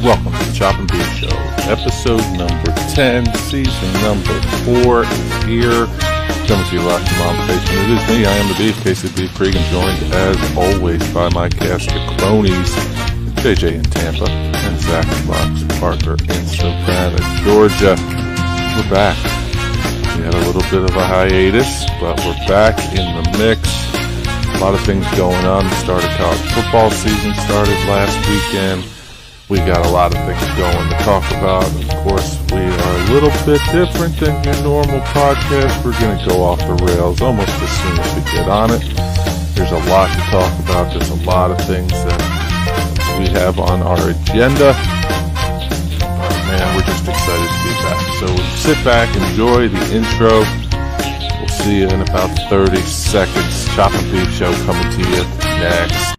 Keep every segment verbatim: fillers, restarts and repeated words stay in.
Welcome to the Chop and Beef Show, episode number ten, season number four is here. Coming to you live from Mom's Basement. It is me, I am the Beef, Casey the Beef Cregan, joined as always by my cast of cronies, J J in Tampa, and Zach Fox Parker in Savannah, Georgia. We're back. We had a little bit of a hiatus, but we're back in the mix. A lot of things going on. The start of college football season started last weekend. We got a lot of things going to talk about. Of course, we are a little bit different than your normal podcast. We're going to go off the rails almost as soon as we get on it. There's a lot to talk about. There's a lot of things that we have on our agenda. Oh, man, we're just excited to be back. So sit back, enjoy the intro. We'll see you in about thirty seconds. Chop and Beef Show coming to you next.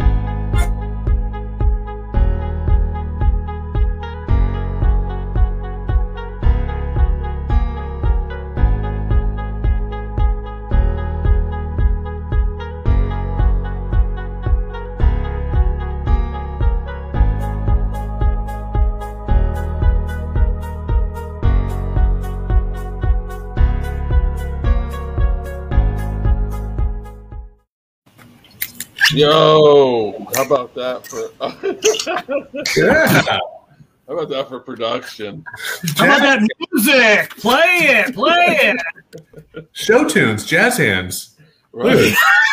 Yo, how about that for yeah. How about that for production? How about that music? Play it, play it. Show tunes, jazz hands. Right.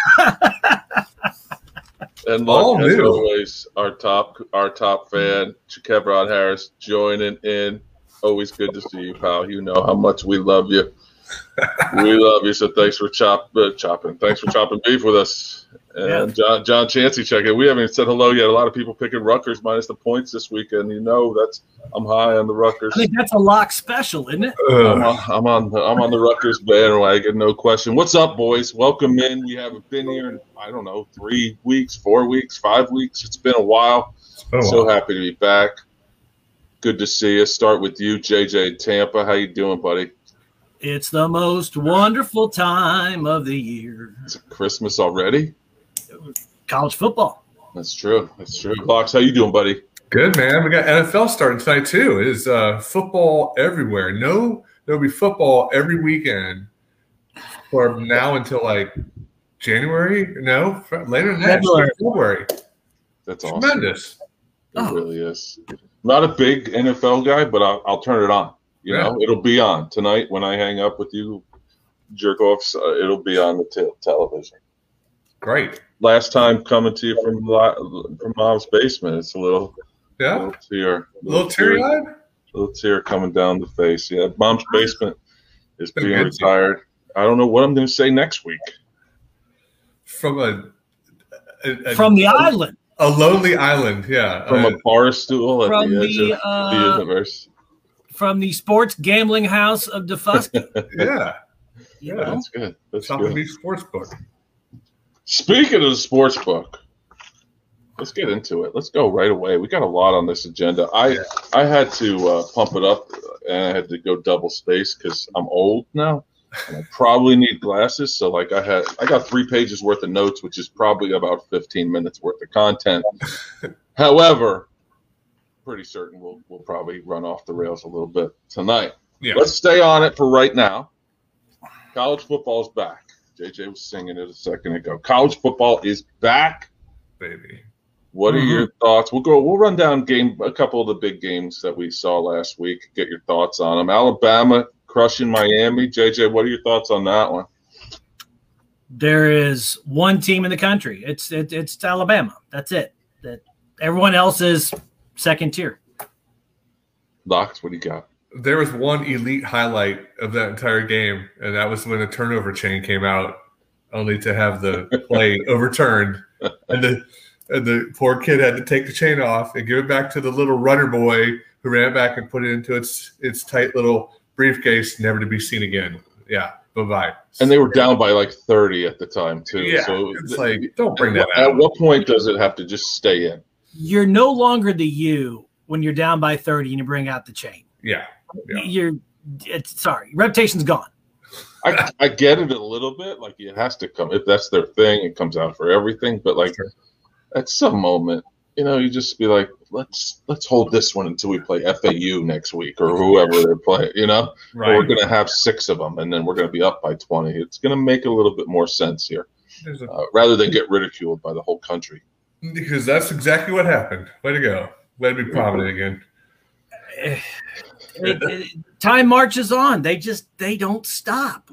And look, All as new. always, our top our top fan, Kevron Harris, joining in. Always good to see you, pal. You know how much we love you. We love you, so thanks for chop uh, chopping. Thanks for chopping beef with us. And John John Chancey checking. We haven't even said hello yet. A lot of people picking Rutgers minus the points this weekend. You know that's I'm high on the Rutgers. I think that's a lock special, isn't it? I'm on, I'm on the I'm on the Rutgers bandwagon, no question. What's up, boys? Welcome in. We haven't been here in I don't know three weeks, four weeks, five weeks. It's been a while. been a So while. happy to be back. Good to see you. Start with you, J J in Tampa. How you doing, buddy? It's the most wonderful time of the year. Is it Christmas already? College football. That's true. That's true. Fox, how you doing, buddy? Good, man. We got N F L starting tonight, too. It is uh, football everywhere. No, there'll be football every weekend from now until like January. No, later than that. February. February. That's awesome. Tremendous. It Oh. really is. Not a big N F L guy, but I'll, I'll turn it on. You Yeah. know, it'll be on tonight when I hang up with you, jerk offs. Uh, it'll be on the te- television. Great. Last time coming to you from li- from Mom's Basement, it's a little, Yeah. little tear, A little teary-eyed? little tear coming down the face. Yeah, Mom's Basement is Been being good to you. retired. I don't know what I'm going to say next week. From a, a, a From the island. a lonely island. Yeah. From Uh, a bar stool at From the edge the, of uh, the universe. From the sports gambling house of DeFusky. yeah. You Yeah. know? That's good. That's Chop good. and Beef Sports Book. Speaking of the sports book, let's get into it. Let's go right away. We got a lot on this agenda. I Yeah. I had to uh, pump it up, and I had to go double space because I'm old now, and I probably need glasses. So like I had, I got three pages worth of notes, which is probably about fifteen minutes worth of content. However, pretty certain we'll we'll probably run off the rails a little bit tonight. Yeah. Let's stay on it for right now. College football's back. J J was singing it a second ago. College football is back. Baby. What are Mhm. your thoughts? We'll go. We'll run down game a couple of the big games that we saw last week. Get your thoughts on them. Alabama crushing Miami. J J, what are your thoughts on that one? There is one team in the country. It's it, it's Alabama. That's it. That everyone else is second tier. Locks, what do you got? There was one elite highlight of that entire game, and that was when the turnover chain came out, only to have the play overturned, and the and the poor kid had to take the chain off and give it back to the little runner boy who ran it back and put it into its its tight little briefcase, never to be seen again. Yeah, bye bye. And they were down by like thirty at the time too. Yeah, so it's th- like, don't bring at, that At out. what point does it have to just stay in? You're no longer the you when you're down by thirty and you bring out the chain. Yeah, yeah. You're it's sorry, reputation's gone. I, I get it a little bit. Like it has to come if that's their thing. It comes out for everything. But like Sure. at some moment, you know, you just be like, let's let's hold this one until we play F A U next week or whoever they play. You know, Right. or we're going to have six of them, and then we're going to be up by twenty. It's going to make a little bit more sense here, There's a- uh, rather than get ridiculed by the whole country. because that's exactly what happened. Way to go. Way to be prominent again. It- it- time marches on. They just they don't stop.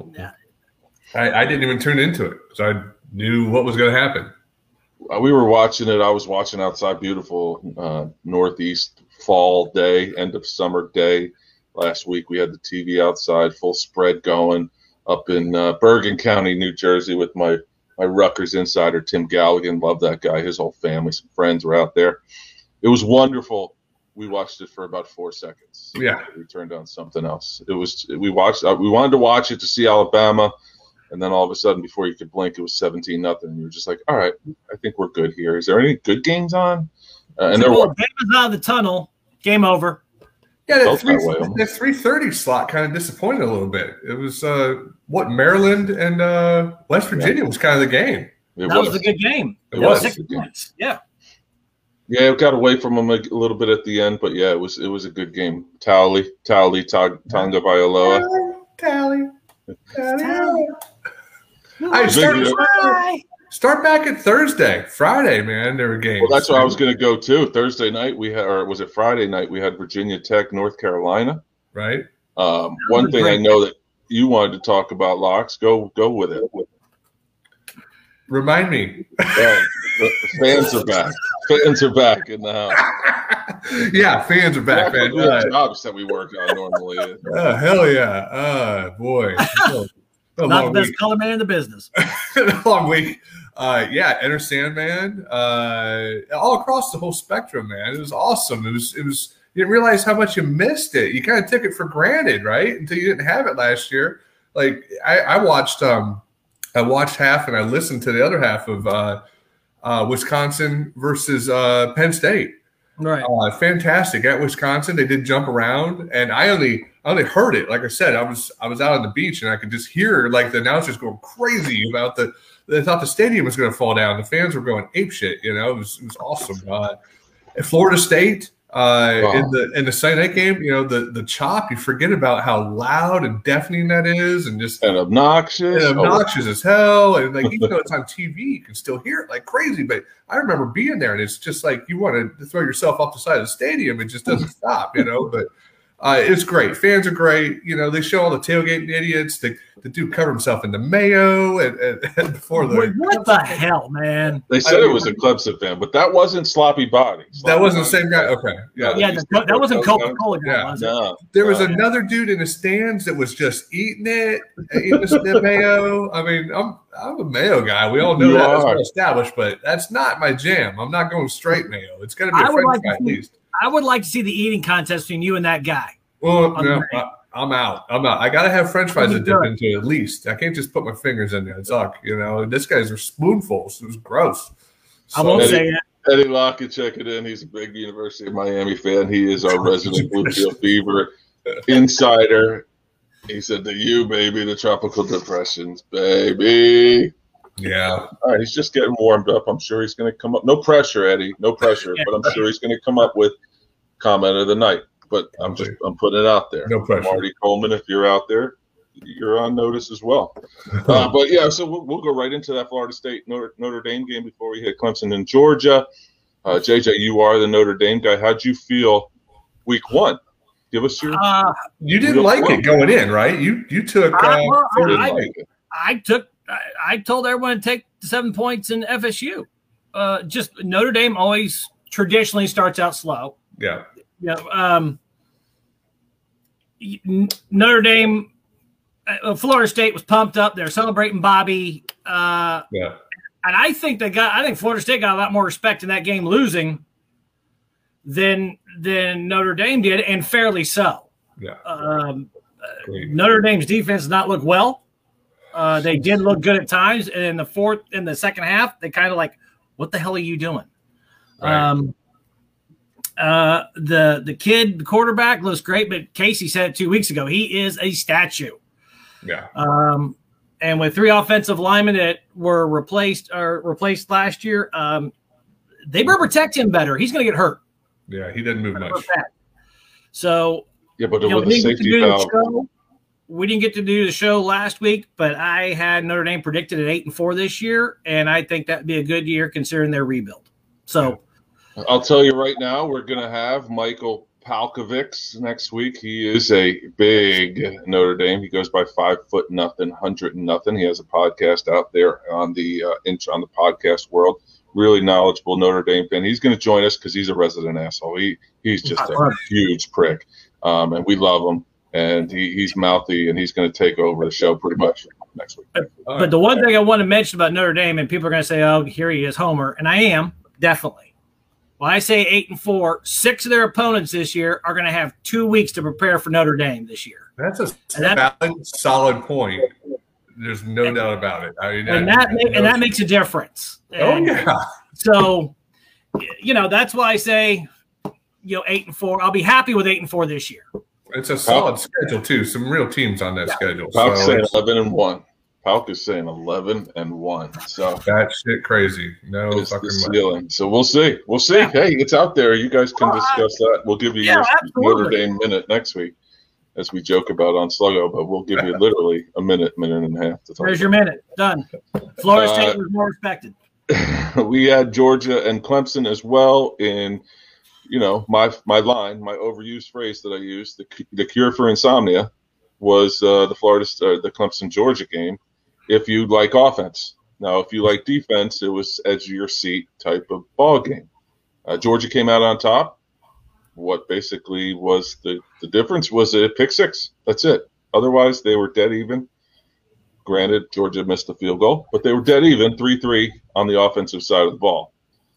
I, I didn't even tune into it because I knew what was going to happen. Uh, we were watching it. I was watching outside. Beautiful uh, northeast fall day, end of summer day. Last week we had the T V outside, full spread going up in uh, Bergen County, New Jersey, with my my Rutgers insider Tim Galligan. Love that guy. His whole family, some friends were out there. It was wonderful. We watched it for about four seconds. Yeah. We turned on something else. It was we watched. Uh, we wanted to watch it to see Alabama. And then all of a sudden, before you could blink, it was seventeen nothing. And you were just like, all right, I think we're good here. Is there any good games on? Uh, and there Well, were. Bama's out of the tunnel. Game over. Yeah, that Felt three, that way, almost. that three thirty slot kind of disappointed a little bit. It was uh, what Maryland and uh, West Virginia was kind of the game. It That was a good game. It That was was. six points. Yeah. Yeah, it got away from them a little bit at the end, but yeah, it was it was a good game. Tally, Tally, Tog- Tonga Vailoa. Tally, tally, Tally. I start, Big- Bye. start back at Thursday, Friday, man. There were games. Well, that's where I was going to go too. Thursday night we had, or was it Friday night? We had Virginia Tech, North Carolina. right. Um, one thing I know that you wanted to talk about, Locks. Go go with it. Remind me. Yeah, the, the fans are back. Fans are back in the house. Yeah, fans are back, Back man. on the Uh, jobs that we work on normally. oh, hell yeah. Oh, boy. Oh, a Not long the best week. color man in the business. long week. Uh, yeah, Enter Sandman. Uh, all across the whole spectrum, man. It was awesome. It was. It was. You didn't realize how much you missed it. You kind of took it for granted, right? Until you didn't have it last year. Like I, I watched. Um, I watched half and I listened to the other half of uh, uh, Wisconsin versus uh, Penn State. Right. Uh, fantastic at Wisconsin. They did jump around, and I only I only heard it. Like I said, I was I was out on the beach, and I could just hear like the announcers going crazy about the. They thought the stadium was going to fall down. The fans were going ape shit. You know, it was it was awesome. Uh, at Florida State. Uh, Wow. in the in the Sunday night game, you know the the chop. You forget about how loud and deafening that is, and just And obnoxious. and obnoxious as hell. And like even though it's on T V, you can still hear it like crazy. But I remember being there, and it's just like you want to throw yourself off the side of the stadium. It just doesn't stop, you know. But uh, it's great. Fans are great. You know, they show all the tailgating idiots. The the dude covered himself in the mayo and, and, and before the Wait, what the hell, man? They said it was a Clemson fan, but that wasn't Sloppy Body. that Sloppy wasn't the Body- same guy. Okay, yeah. Yeah, the, that wasn't Coca-Cola guy, Yeah. was it? No, There was no. another dude in the stands that was just eating it, eating the, the mayo. I mean, I'm I'm a mayo guy. We all know You that. It's are. well established, but that's not my jam. I'm not going straight mayo. It's got to be I a would French like guy to at see- least. I would like to see the eating contest between you and that guy. Well, I'm no, great. I, I'm out. I'm out. I got to have French fries to That'd dip be into at least. I can't just put my fingers in there. It's suck. You know, this guy's are spoonfuls. It was gross. I won't Eddie- say it. Eddie Lockett, check it in. He's a big University of Miami fan. He is our resident Bluefield Fever insider. He said to you, baby, the tropical depressions, baby. Yeah. All right, he's just getting warmed up. I'm sure he's going to come up. No pressure, Eddie. No pressure. But I'm sure he's going to come up with comment of the night. But I'm just I'm putting it out there. No pressure. Marty Coleman, if you're out there, you're on notice as well. Uh, but yeah, so we'll, we'll go right into that Florida State Notre, Notre Dame game before we hit Clemson and Georgia. Uh, J J, you are the Notre Dame guy. How'd you feel week one? Give us your. Uh, You didn't Real like quick. it going in, right? You you took. Uh, I- well, I didn't I- like it. I took. I, I told everyone to take the seven points in F S U. Uh, just Notre Dame always traditionally starts out slow. yeah. You know, um, y- Notre Dame, uh, Florida State was pumped up. They're celebrating Bobby, uh, Yeah. and I think they got. I think Florida State got a lot more respect in that game losing than than Notre Dame did, and fairly so. Yeah. Um, Great. Notre Dame's defense did not look well. Uh, they did look good at times, and in the fourth, in the second half, they kind of like, "What the hell are you doing?" Right. Um, uh, the the kid, the quarterback, looks great, but Casey said it two weeks ago. He is a statue. Yeah. Um, and with three offensive linemen that were replaced or replaced last year, um, they better protect him better. He's going to get hurt. Yeah, he didn't move much. So yeah, but you know, with the safety valve. Show, we didn't get to do the show last week, but I had Notre Dame predicted at eight and four this year, and I think that'd be a good year considering their rebuild. So I'll tell you right now, we're going to have Michael Palkovics next week. He is a big Notre Dame. He goes by five foot nothing, hundred and nothing. He has a podcast out there on the uh, on the podcast world. Really knowledgeable Notre Dame fan. He's going to join us because he's a resident asshole. He he's just a huge prick, um, and we love him. And he, he's mouthy, and he's going to take over the show pretty much next week. But, but the one thing I want to mention about Notre Dame, and people are going to say, "Oh, here he is, Homer," and I am definitely. When I say eight and four, six of their opponents this year are going to have two weeks to prepare for Notre Dame this year. That's a valid, solid point. There's no and, doubt about it. I mean, and that, that and that makes a difference. And oh yeah. So, you know, that's why I say, you know, eight and four. I'll be happy with eight and four this year. It's a solid schedule too. Some real teams on that yeah. schedule. Pauk's so saying eleven and one. Pauk is saying eleven and one. So that shit crazy. No it's fucking the ceiling. So we'll see. We'll see. Yeah. Hey, it's out there. You guys can discuss that. We'll give you yeah, your Notre Dame minute next week, as we joke about on Sluggo. But we'll give you literally a minute, minute and a half to talk. There's your minute. Done. Florida State uh, was more respected. We had Georgia and Clemson as well in, you know, my my line, my overused phrase that I used, the the cure for insomnia was uh, the Florida uh, the Clemson Georgia game. If you like offense, now if you like defense, it was edge of your seat type of ball game. Uh, Georgia came out on top. What basically was the the difference was a pick six. That's it. Otherwise, they were dead even. Granted, Georgia missed the field goal, but they were dead even, three three on the offensive side of the ball.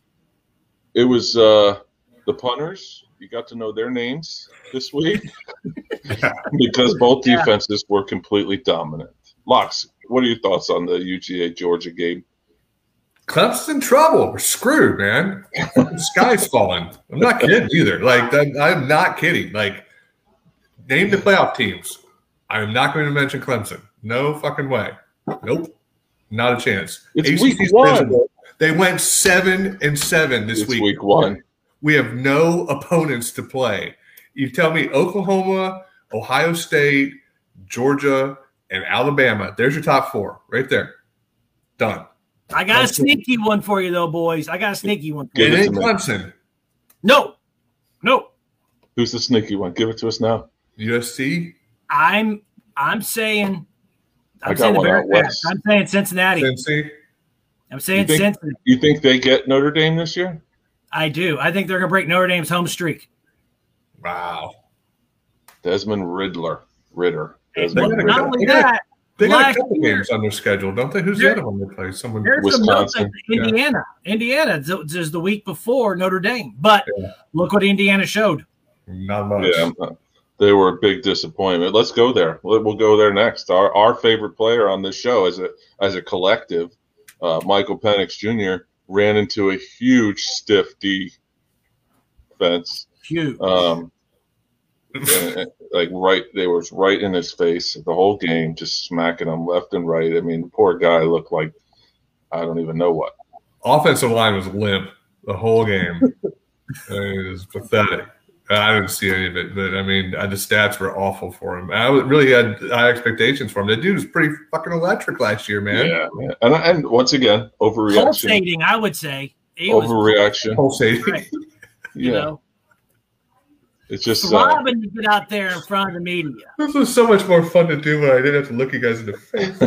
It was uh, the punters. You got to know their names this week because both defenses were completely dominant. Locks, what are your thoughts on the U G A Georgia game? Clemson's in trouble. We're screwed, man. The sky's falling. I'm not kidding either. Like, I'm not kidding. Like, name the playoff teams. I'm not going to mention Clemson. No fucking way. Nope. Not a chance. It's A C C's week one. They went seven and seven this it's week. Week one. We have no opponents to play. You tell me Oklahoma, Ohio State, Georgia, and Alabama. There's your top four right there. Done. I got Clemson. A sneaky one for you, though, boys. I got a sneaky one for it you. It ain't Clemson. No. No. Who's the sneaky one? Give it to us now. U S C? I'm I'm saying I'm I got saying the one out Bearcats. west. I'm saying Cincinnati. Cincy? I'm saying you think, Cincinnati. You think they get Notre Dame this year? I do. I think they're going to break Notre Dame's home streak. Wow. Desmond Riddler. Ritter. Desmond Riddler. Not only that, they got a couple games on their schedule, don't they? Who's the other one they play? Someone Wisconsin. Indiana. Yeah. Indiana is the week before Notre Dame. But yeah. Look what Indiana showed. Not much. Yeah, they were a big disappointment. Let's go there. We'll go there next. Our our favorite player on this show as a as a collective, uh, Michael Penix Junior, ran into a huge stiff defense. Huge. Um, and, like right, they was right in his face the whole game, just smacking him left and right. I mean, the poor guy looked like I don't even know what. Offensive line was limp the whole game. I mean, it was pathetic. I didn't see any of it, but I mean, the stats were awful for him. I really had high expectations for him. The dude was pretty fucking electric last year, man. Yeah, man. And, and once again, overreaction. Pulsating, I would say. He overreaction. Pulsating. Right. You yeah. know, it's just throbbing uh, to get out there in front of the media. This was so much more fun to do when I didn't have to look you guys in the face.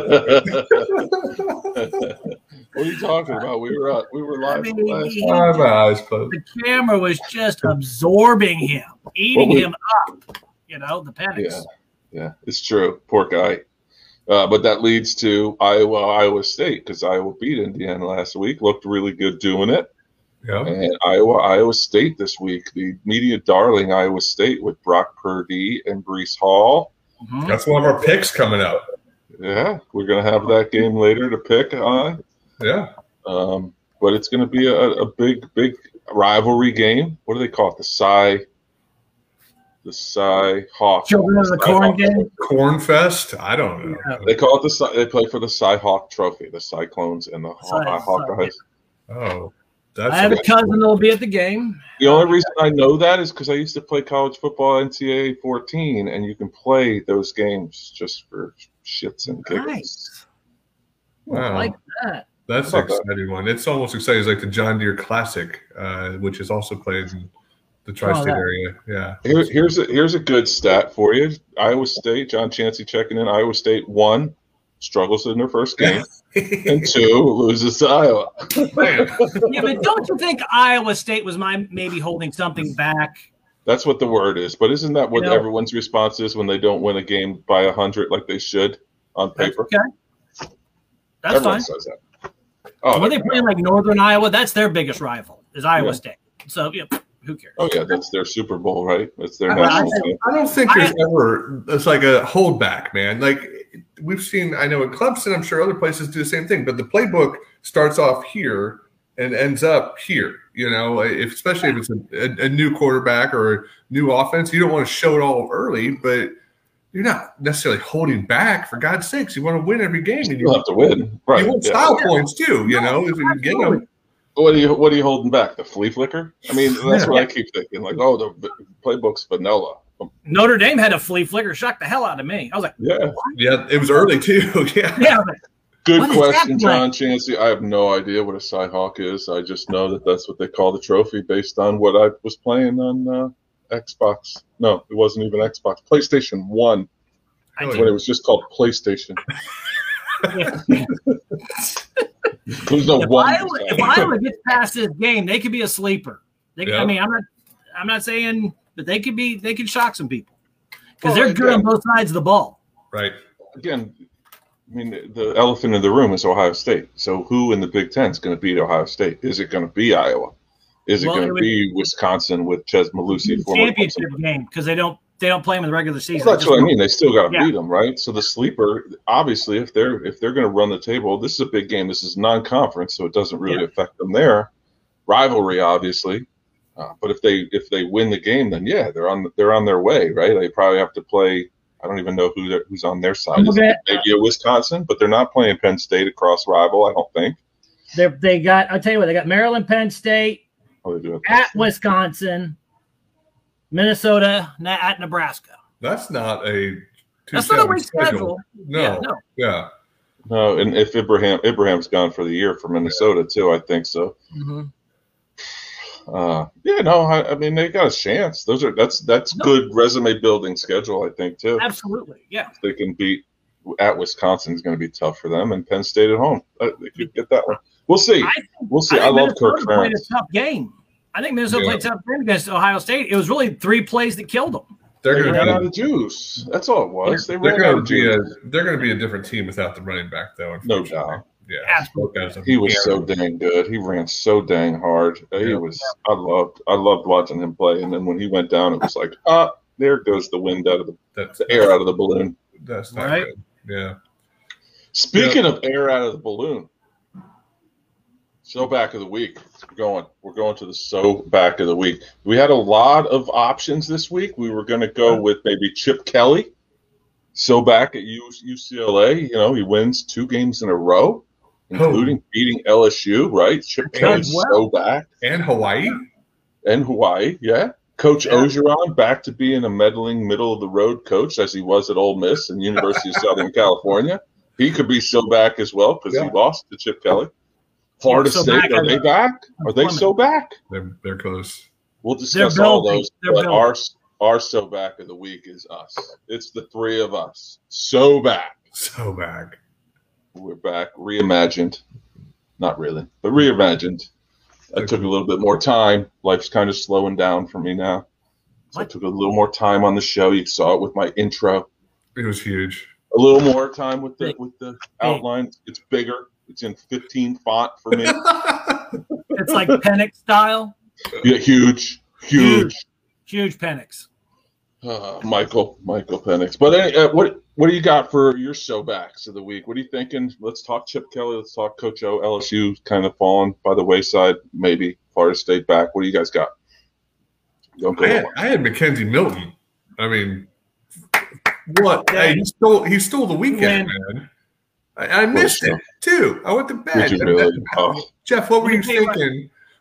What are you talking about? We were uh, we were live. I mean, last he, oh, my eyes closed. The camera was just absorbing him, eating we, him up. You know, the Penix. Yeah, yeah, it's true. Poor guy. Uh, but that leads to Iowa, Iowa State, because Iowa beat Indiana last week. Looked really good doing it. Yeah. And Iowa, Iowa State this week. The media darling Iowa State with Brock Purdy and Breece Hall. Mm-hmm. That's one of our picks coming up. Yeah, we're gonna have that game later to pick on. Yeah. Um, but it's going to be a, a big, big rivalry game. What do they call it? The Cy, the Cy Hawk. Children of the Corn game? Corn Fest? I don't know. Yeah. They call it the Cy, they play for the Cy Hawk Trophy, the Cyclones and the Haw- Cy, Hawkeyes. Oh. That's I have a cousin that'll be at the game. The only reason I know that is because I used to play college football N C double A fourteen, and you can play those games just for shits and giggles. Nice. Wow. I like that. That's an exciting one. It's almost exciting. It's like the John Deere Classic, uh, which is also played in the tri-state Oh, that. area. Yeah. Here, here's a here's a good stat for you. Iowa State, John Chancey checking in. Iowa State one struggles in their first game, and two loses to Iowa. Man. Yeah, but don't you think Iowa State was my maybe holding something back? That's what the word is. But isn't that what You know- everyone's response is when they don't win a game by a hundred like they should on paper? Okay. That's Everyone fine. says that. Oh, When they play like Northern Iowa, that's their biggest rival, is Iowa Yeah. State. So, yeah, who cares? oh yeah, that's their Super Bowl, right? That's their I, national I, team. I don't think there's ever it's like a holdback, man. Like we've seen, I know in Clemson, I'm sure other places do the same thing, but the playbook starts off here and ends up here. You know, if, especially if it's a, a, a new quarterback or a new offense, you don't want to show it all early, but you're not necessarily holding back. For God's sakes, you want to win every game, and You you, have to win, right? you want yeah. style points too. You know, if you get them. What are you What are you holding back? The flea flicker? I mean, that's Yeah. what I keep thinking. Like, oh, the playbook's vanilla. Notre Dame had a flea flicker, shocked the hell out of me. I was like, Yeah. Yeah, it was early too. Yeah. yeah, I was like, Good What is question, that John Chancey. I have no idea what a Cyhawk is. I just know that that's what they call the trophy based on what I was playing on uh, Xbox. No, it wasn't even Xbox. PlayStation one, I Oh, did. when it was just called PlayStation. Yeah. There's no If one. Iowa, if Iowa gets past this game, they could be a sleeper. They, Yeah. I mean, I'm not, I'm not saying, but they could be, they could shock some people because Well, they're good on again- both sides of the ball. Right. Again, I mean, the elephant in the room is Ohio State. So who in the Big Ten is going to beat Ohio State? Is it going to be Iowa? Is it Well, going it to would- be Wisconsin with Ches Malusi? former Championship Clemson? game because they don't, they don't play them in the regular season. Well, that's They what I just- mean. They still got to Yeah. beat them, right? So the sleeper, obviously, if they're if they're going to run the table, this is a big game. This is non-conference, so it doesn't really Yeah. affect them there. Rivalry, obviously, uh, but if they if they win the game, then yeah, they're on they're on their way, right? They probably have to play. I don't even know who they're- who's on their side. Is Okay. it maybe a Wisconsin, but they're not playing Penn State, a cross rival. I don't think. They're, they got, I'll tell you what, they got Maryland, Penn State, Oh, they do have at Wisconsin, Minnesota, na- at Nebraska. That's not a. That's not a weak schedule. No. Yeah, no. Yeah. No, and if Ibrahim Ibrahim's gone for the year for Minnesota too, I think so. Mm-hmm. Uh, yeah, no, I, I mean they got a chance. Those are that's that's No. good resume building schedule, I think too. Absolutely. Yeah. They can beat at Wisconsin is going to be tough for them, and Penn State at home. Uh, they could get that one. We'll see. I, We'll see. I, I, think love Minnesota Kirk played Ferentz. a tough game. I think Minnesota Yeah. played a tough game against Ohio State. It was really three plays that killed them. They're They going ran to out of juice. That's all it was. They They're ran out going of to be a juice. they're going to be a different team without the running back, though. No unfortunately. doubt. Yeah, Absolutely. Those guys are- He was so dang good. He ran so dang hard. He Yeah. was. I loved. I loved watching him play. And then when he went down, it was like, ah, there goes the wind out of the, That's the air out of the balloon. That's not Right. good. Yeah. Speaking of air out of the balloon, so back of the week. We're going. We're going to the so back of the week. We had a lot of options this week. We were going to go with maybe Chip Kelly. So back at U C L A, you know, he wins two games in a row, including beating L S U. Right, Chip Kelly's well. so back. And Hawaii. And Hawaii, yeah. Coach Yeah. Ogeron back to being a meddling middle of the road coach as he was at Ole Miss and University of Southern California. He could be so back as well because Yeah. he lost to Chip Kelly. Florida so State, back are as they a- back? Are they so back? They're they're close. We'll discuss They're all building. those. They're But building. our our so back of the week is us. It's the three of us. So back. So back. We're back, reimagined. Not really, but reimagined. I took a little bit more time. Life's kind of slowing down for me now. So I What? took a little more time on the show. You saw it with my intro. It was huge. A little more time with the Big. with the outline. It's bigger. It's in fifteen font for me. It's like Penix style. Yeah, huge, huge. Huge Penix. Uh, Michael, Michael Penix. But any, uh, what what do you got for your show backs of the week? What are you thinking? Let's talk Chip Kelly. Let's talk Coach O. L S U kind of falling by the wayside. Maybe Florida State back. What do you guys got? Don't go. I had, I had Mackenzie Milton. I mean, what? Hey, he stole he stole the weekend, man. I, I missed it too. I went to bed. Did you really? Oh. Jeff, what were you Let me tell you what. thinking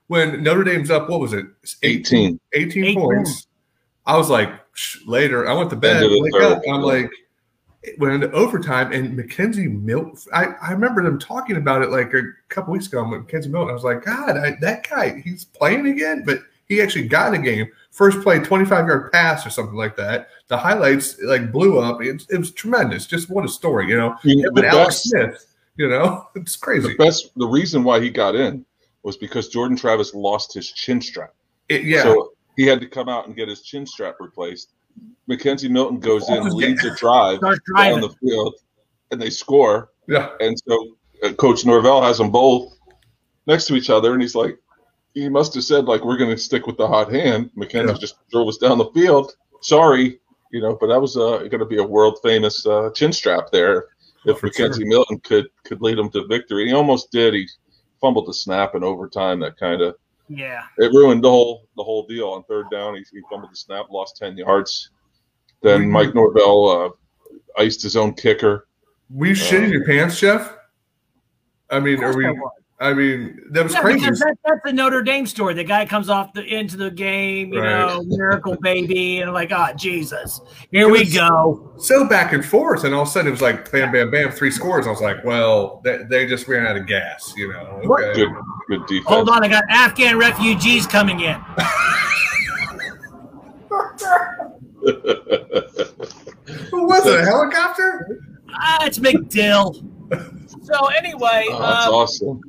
when Notre Dame's up, what was it? eighteen, eighteen, eighteen points. I was like, shh, later, I went to bed, wake up, I'm like, went into overtime, and Mackenzie Milton, I, I remember them talking about it like a couple weeks ago with Mackenzie Milton. I was like, God, I, that guy, he's playing again, but he actually got a game. First play, twenty-five-yard pass or something like that. The highlights like blew up. It, it was tremendous. Just what a story, you know. The but Alex best, Smith, you know, it's crazy. The best, the reason why he got in was because Jordan Travis lost his chin strap. It, yeah. So he had to come out and get his chin strap replaced. Mackenzie Milton goes in, leads a drive down the field, and they score. Yeah. And so uh, Coach Norvell has them both next to each other, and he's like, he must have said, like, we're going to stick with the hot hand. Mackenzie yeah. just drove us down the field. Sorry, you know, but that was uh, going to be a world-famous uh, chin strap there if For Mackenzie sure. Milton could could lead them to victory. He almost did. He fumbled the snap in overtime. That kind of Yeah. it ruined the whole the whole deal. On third down, he, he fumbled the snap, lost ten yards. Then Mhm. Mike Norvell uh, iced his own kicker. Were you shitting your pants, Jeff? I mean, are we? I mean, that was Yeah, crazy. because that, that's the Notre Dame story. The guy comes off the into the game, you Right. know, miracle baby, and like, oh Jesus, here It we was go. So back and forth, and all of a sudden it was like bam, bam, bam, three scores. I was like, well, they, they just ran out of gas, you know. What? Okay. Good, good defense. Hold on, I got Afghan refugees coming in. Who was it? A helicopter? Ah, it's McDill. So anyway, Oh, that's um, awesome.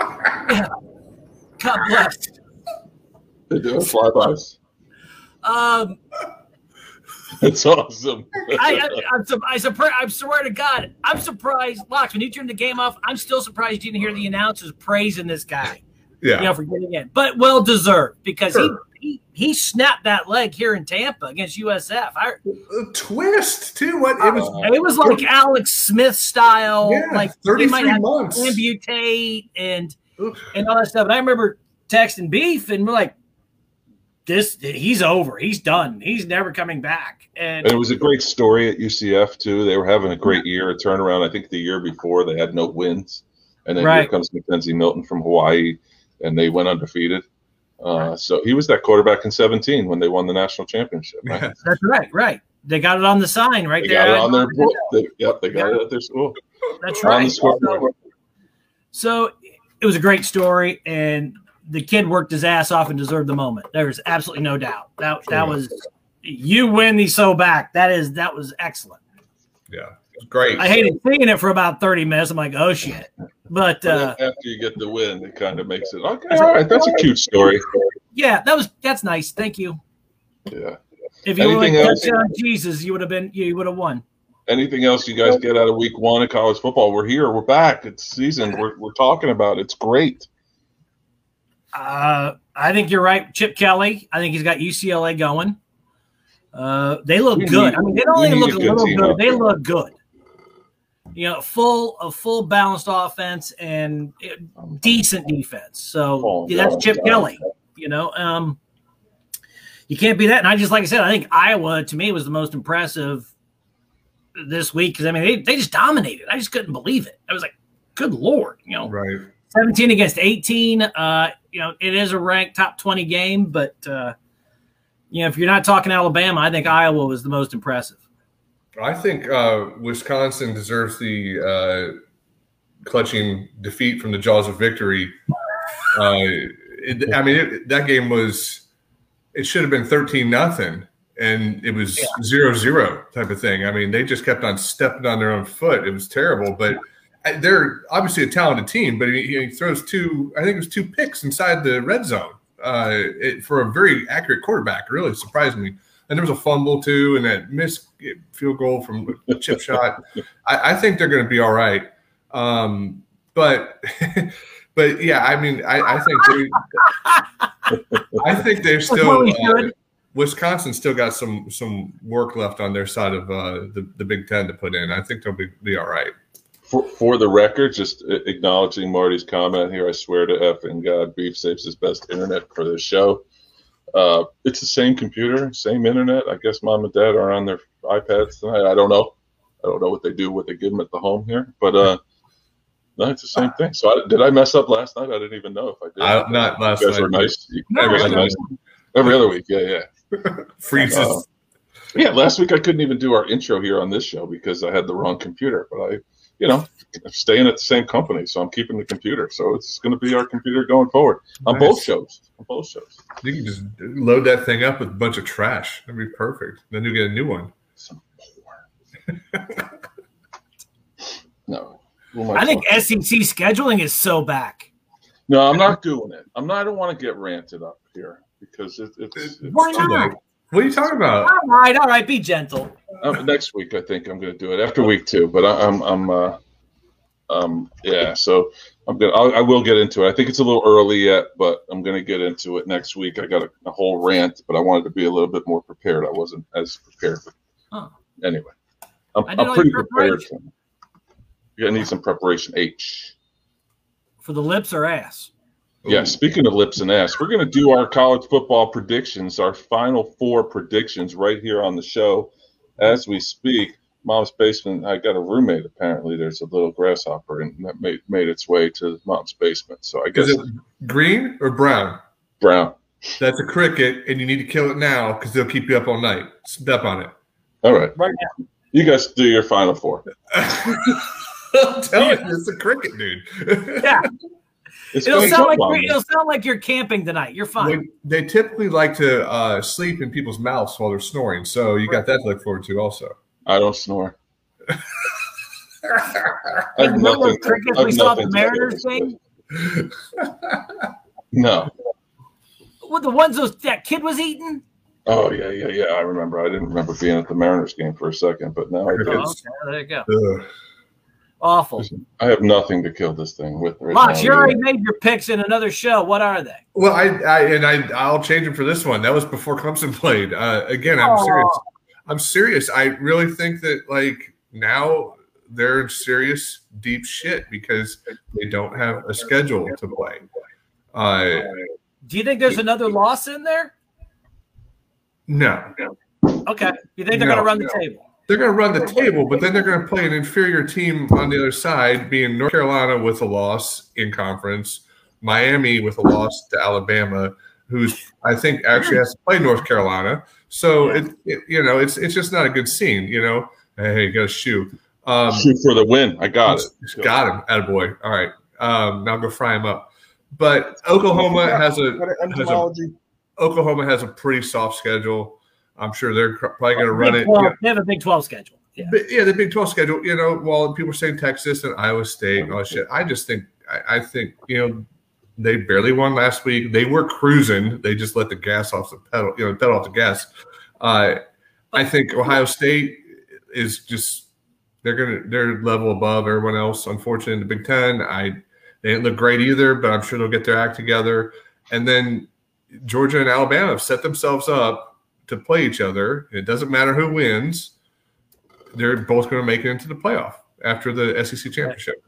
God bless. They do flybys. Um, It's awesome. I, I, I'm, su- I, surpri- I swear to God, I'm surprised. Locks, when you turned the game off, I'm still surprised you didn't hear the announcers praising this guy. Yeah. You know, for getting in, but well deserved because Sure. he, he he snapped that leg here in Tampa against U S F. I, A twist too. What it was? Uh, it was like Alex Smith style, Yeah, like he thirty-three might have months. to amputate and Oof. and all that stuff. And I remember texting Beef, and we're like, "This, he's over. He's done. He's never coming back." And And it was a great story at U C F too. They were having a great year, a turnaround. I think the year before they had no wins, and then Right. here comes Mackenzie Milton from Hawaii, and they went undefeated. Uh, so he was that quarterback in seventeen when they won the national championship. Right? Yeah. that's right, right. They got it on the sign right They there. got it on their book. They, yep, they got it at their school. That's On the right. scoreboard. So it was a great story, and the kid worked his ass off and deserved the moment. There's absolutely no doubt. That that was you win the so back. That is that was excellent. Yeah. It was great. I hated seeing it for about thirty minutes. I'm like, oh shit. But uh, After you get the win, it kind of makes it okay. All right, that's a cute story. yeah, that was that's nice. Thank you. Yeah. If you would Anything have else? touchdown Jesus, you would have been you would have won. Anything else you guys get out of week one of college football? We're here. We're back. It's season. We're we're talking about it. It's great. Uh, I think you're right, Chip Kelly. I think he's got U C L A going. Uh, they look We good. need- I mean, they don't we even need look a a good little team good. out They there. look good. You know, full a full balanced offense and uh, decent defense. So Oh, yeah, that's God. Chip Kelly. You know, um, you can't be that. And I just like I said, I think Iowa to me was the most impressive this week because I mean they they just dominated. I just couldn't believe it. I was like, good lord, you know, Right. seventeen against eighteen. Uh, you know, it is a ranked top twenty game, but uh, you know, if you're not talking Alabama, I think Iowa was the most impressive. I think uh, Wisconsin deserves the uh, clutching defeat from the jaws of victory. Uh, it, I mean, it, that game was – it should have been thirteen nothing, and it was zero zero type of thing. I mean, they just kept on stepping on their own foot. It was terrible, but they're obviously a talented team, but he, he throws two – I think it was two picks inside the red zone uh, it, for a very accurate quarterback. It really surprised me. And there was a fumble too, and that missed field goal from a chip shot. I, I think they're going to be all right, um, but but yeah, I mean, I, I think they, I think they've still uh, Wisconsin still got some some work left on their side of uh, the the Big Ten to put in. I think they'll be be all right. For, for the record, just acknowledging Marty's comment here, I swear to effing God, Beef saves his best internet for this show. Uh, it's the same computer, same internet. I guess mom and dad are on their iPads tonight. I don't know. I don't know what they do, what they give them at the home here. But uh, No, it's the same thing. So I, did I mess up last night? I didn't even know if I did. I, not last you guys night. were nice. You No, guys are nice. Every other week. Yeah, yeah. Freezes. Uh, yeah, last week I couldn't even do our intro here on this show because I had the wrong computer. But I, you know, I'm staying at the same company, so I'm keeping the computer. So it's going to be our computer going forward on Nice. both shows. On both shows. You can just load that thing up with a bunch of trash. That'd be perfect. Then you get a new one. Some porn. No. Who am I think talking S E C scheduling is so back. No, I'm not doing it. I'm not. I don't want to get ranted up here because it, it's, it's Why too not? late. What are you talking about? All right, all right, be gentle. uh, next week. I think I'm going to do it after week two. But I, I'm, I'm, uh, um, yeah. So I'm gonna. I'll, I will get into it. I think it's a little early yet, but I'm going to get into it next week. I got a, a whole rant, but I wanted to be a little bit more prepared. I wasn't as prepared. Oh. Anyway, I'm, I did I'm all pretty your prepared. preparation. Yeah, I need some preparation. H. For the lips or ass? Yeah, speaking of lips and ass, we're going to do our college football predictions, our final four predictions right here on the show as we speak. Mom's basement, I got a roommate apparently. There's a little grasshopper and that made, made its way to Mom's basement. So I guess Is it green or brown? brown. That's a cricket, and you need to kill it now because they'll keep you up all night. Step on it. All right. Right now. You guys do your final four. I'm telling you, it's a cricket, dude. Yeah. It's It'll gonna sound like jump on you're, me. it'll sound like you're camping tonight. You're fine. They, they typically like to uh, sleep in people's mouths while they're snoring, so you got that to look forward to also. I don't snore. I have Remember nothing- those crickets I have we saw at the nothing to Mariners do. thing? No. What the ones those that kid was eating? Oh, yeah, yeah, yeah. I remember. I didn't remember being at the Mariners game for a second, but now I do. Oh, okay, there you go. Ugh. Awful. I have nothing to kill this thing with right Mox, now. you already made your picks in another show. What are they? Well, I, I and I I'll change them for this one. That was before Clemson played. Uh, again, I'm Aw. serious. I'm serious. I really think that like now they're in serious deep shit because they don't have a schedule to play. Uh, Do you think there's another loss in there? no, Okay. You think they're No, going to run the no. table? they're going to run the table, but then they're going to play an inferior team on the other side, being North Carolina with a loss in conference, Miami with a loss to Alabama, who's I think actually has to play North Carolina. So it, it you know it's it's just not a good scene. You know, hey, you got a shoe. Um, Shoot for the win. I got it. Got him, attaboy. All right, um, now go fry him up. But Oklahoma has a, has a Oklahoma has a pretty soft schedule. I'm sure they're cr- probably going to run Big it. twelve, Yeah. They have a Big twelve schedule. Yeah. But yeah, the Big twelve schedule, you know, while people are saying Texas and Iowa State and all that shit, I just think, I, I think, you know, they barely won last week. They were cruising. They just let the gas off the pedal, you know, pedal off the gas. Uh, I think Ohio State is just, they're going to, they're level above everyone else. Unfortunately, in the Big Ten, I, they didn't look great either, but I'm sure they'll get their act together. And then Georgia and Alabama have set themselves up to play each other. It doesn't matter who wins. They're both going to make it into the playoff after the S E C championship.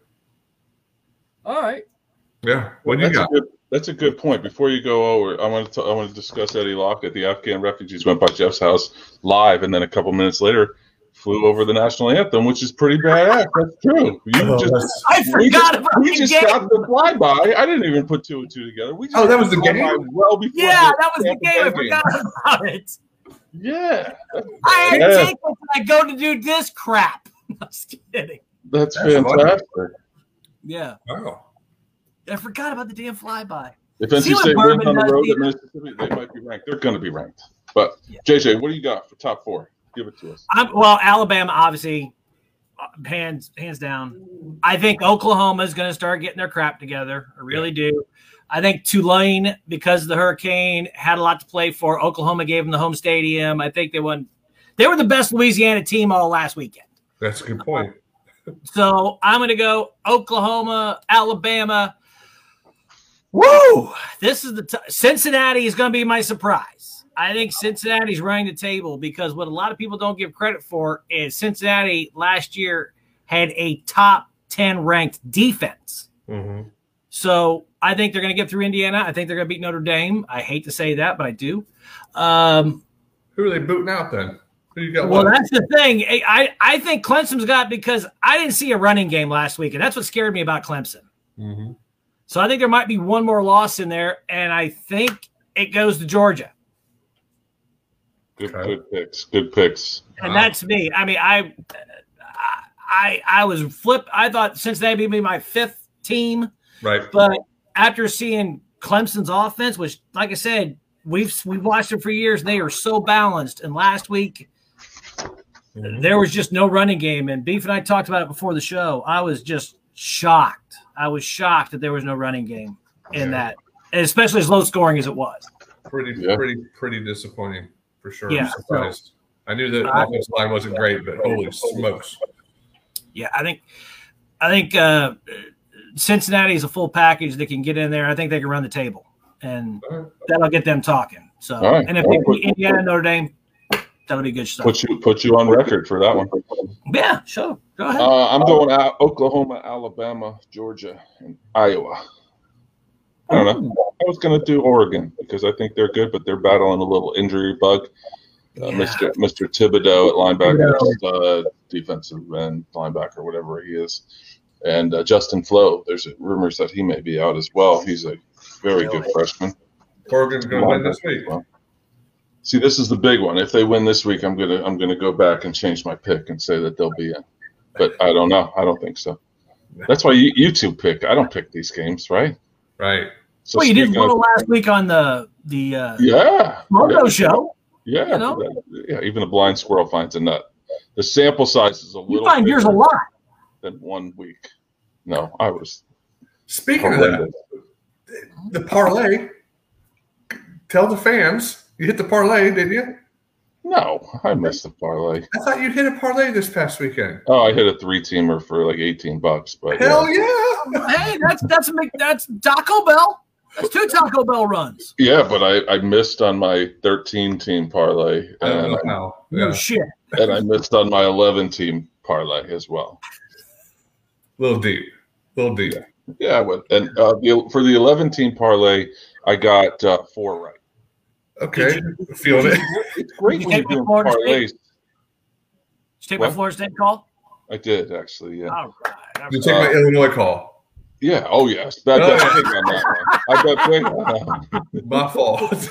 All right. Yeah. What do you that's got? A good, that's a good point. Before you go over, I want to I want to discuss Eddie Lockett. The Afghan refugees went by Jeff's house live, and then a couple minutes later flew over the national anthem, which is pretty badass. That's true. You Oh, just that's- I we forgot just, about we the just game. got the flyby. I didn't even put two and two together. We just Oh, that got was the flyby game? Well before Yeah, that was the Tampa game. I Bay forgot about it. Yeah, I had Yeah. taken when I go to do this crap. I'm just kidding. that's, That's fantastic. Yeah. Wow. I forgot about the damn flyby. If N C See what State wins Bourbon on the does road to at you? Mississippi, they might be ranked. They're going to be ranked. But Yeah. J J, what do you got for top four? Give it to us. I'm, well, Alabama, obviously, uh, hands hands down. I think Oklahoma is going to start getting their crap together. I really do. I think Tulane, because of the hurricane, had a lot to play for. Oklahoma gave them the home stadium. I think they won. They were the best Louisiana team all last weekend. That's a good point. So I'm going to go Oklahoma, Alabama. Woo! This is the t- Cincinnati is going to be my surprise. I think Cincinnati's running the table because what a lot of people don't give credit for is Cincinnati last year had a top ten ranked defense. Mm-hmm. So I think they're going to get through Indiana. I think they're going to beat Notre Dame. I hate to say that, but I do. Um, Who are they booting out then? Who you got? Well, left? that's the thing. I, I think Clemson's got because I didn't see a running game last week, and that's what scared me about Clemson. Mm-hmm. So I think there might be one more loss in there, and I think it goes to Georgia. Good, Okay. good picks. Good picks. And Wow. that's me. I mean, I, I, I was flip. I thought Cincinnati would be my fifth team, Right. but after seeing Clemson's offense, which, like I said, we've we've watched them for years, and they are so balanced. And last week, Mhm. there was just no running game. And Beef and I talked about it before the show. I was just shocked. I was shocked that there was no running game in Yeah. that, and especially as low scoring as it was. Pretty, Yeah. pretty, pretty disappointing for sure. Yeah. I'm surprised. I knew that I- offensive line wasn't great, but holy smokes! Yeah, I think, I think uh, Cincinnati is a full package that can get in there. I think they can run the table, and All right. that'll get them talking. So, All right. and if Well, they beat Indiana, Notre Dame, that'll be good stuff. Put you put you on record for that one. Yeah, sure. Go ahead. Uh, I'm going out Oklahoma, Alabama, Georgia, and Iowa. I don't know. I was going to do Oregon because I think they're good, but they're battling a little injury bug. Uh, Yeah. Mister Mister Thibodeau at linebacker, uh, defensive end linebacker, whatever he is, and uh, Justin Flo. There's rumors that he may be out as well. He's a very good freshman. Oregon's going to win this week. Well, see, this is the big one. If they win this week, I'm gonna I'm gonna go back and change my pick and say that they'll be in. But I don't know. I don't think so. That's why you, you two pick. I don't pick these games, right? Right. So well, you did speaking one of- last week on the the uh, yeah, Moto yeah, show. yeah, you know? yeah. Even a blind squirrel finds a nut. The sample size is a You little find yours a bigger lot. than one week. No, I was Speaking of that, horrendous. the parlay. Tell the fans you hit the parlay, didn't you? No, I missed the parlay. I thought you hit a parlay this past weekend. Oh, I hit a three teamer for like eighteen bucks, but Hell yeah. yeah! Hey, that's that's a, Mc- that's Taco Bell. That's two Taco Bell runs. Yeah, but I, I missed on my thirteen team parlay I don't and, know how. No Yeah. shit. and I missed on my eleven team parlay as well. Little deep. Little deep. Yeah, but and uh, the, for the eleven team parlay, I got uh, four right. Okay. Feeling it. It's great Did you when you're take the doing Florida parlays. Did you take my What? Florida State call? I did actually, yeah. All right. all You right. take my Illinois call. Yeah. Oh yes, that, Oh, that's yeah. big on that one. I bet big on that one. My fault.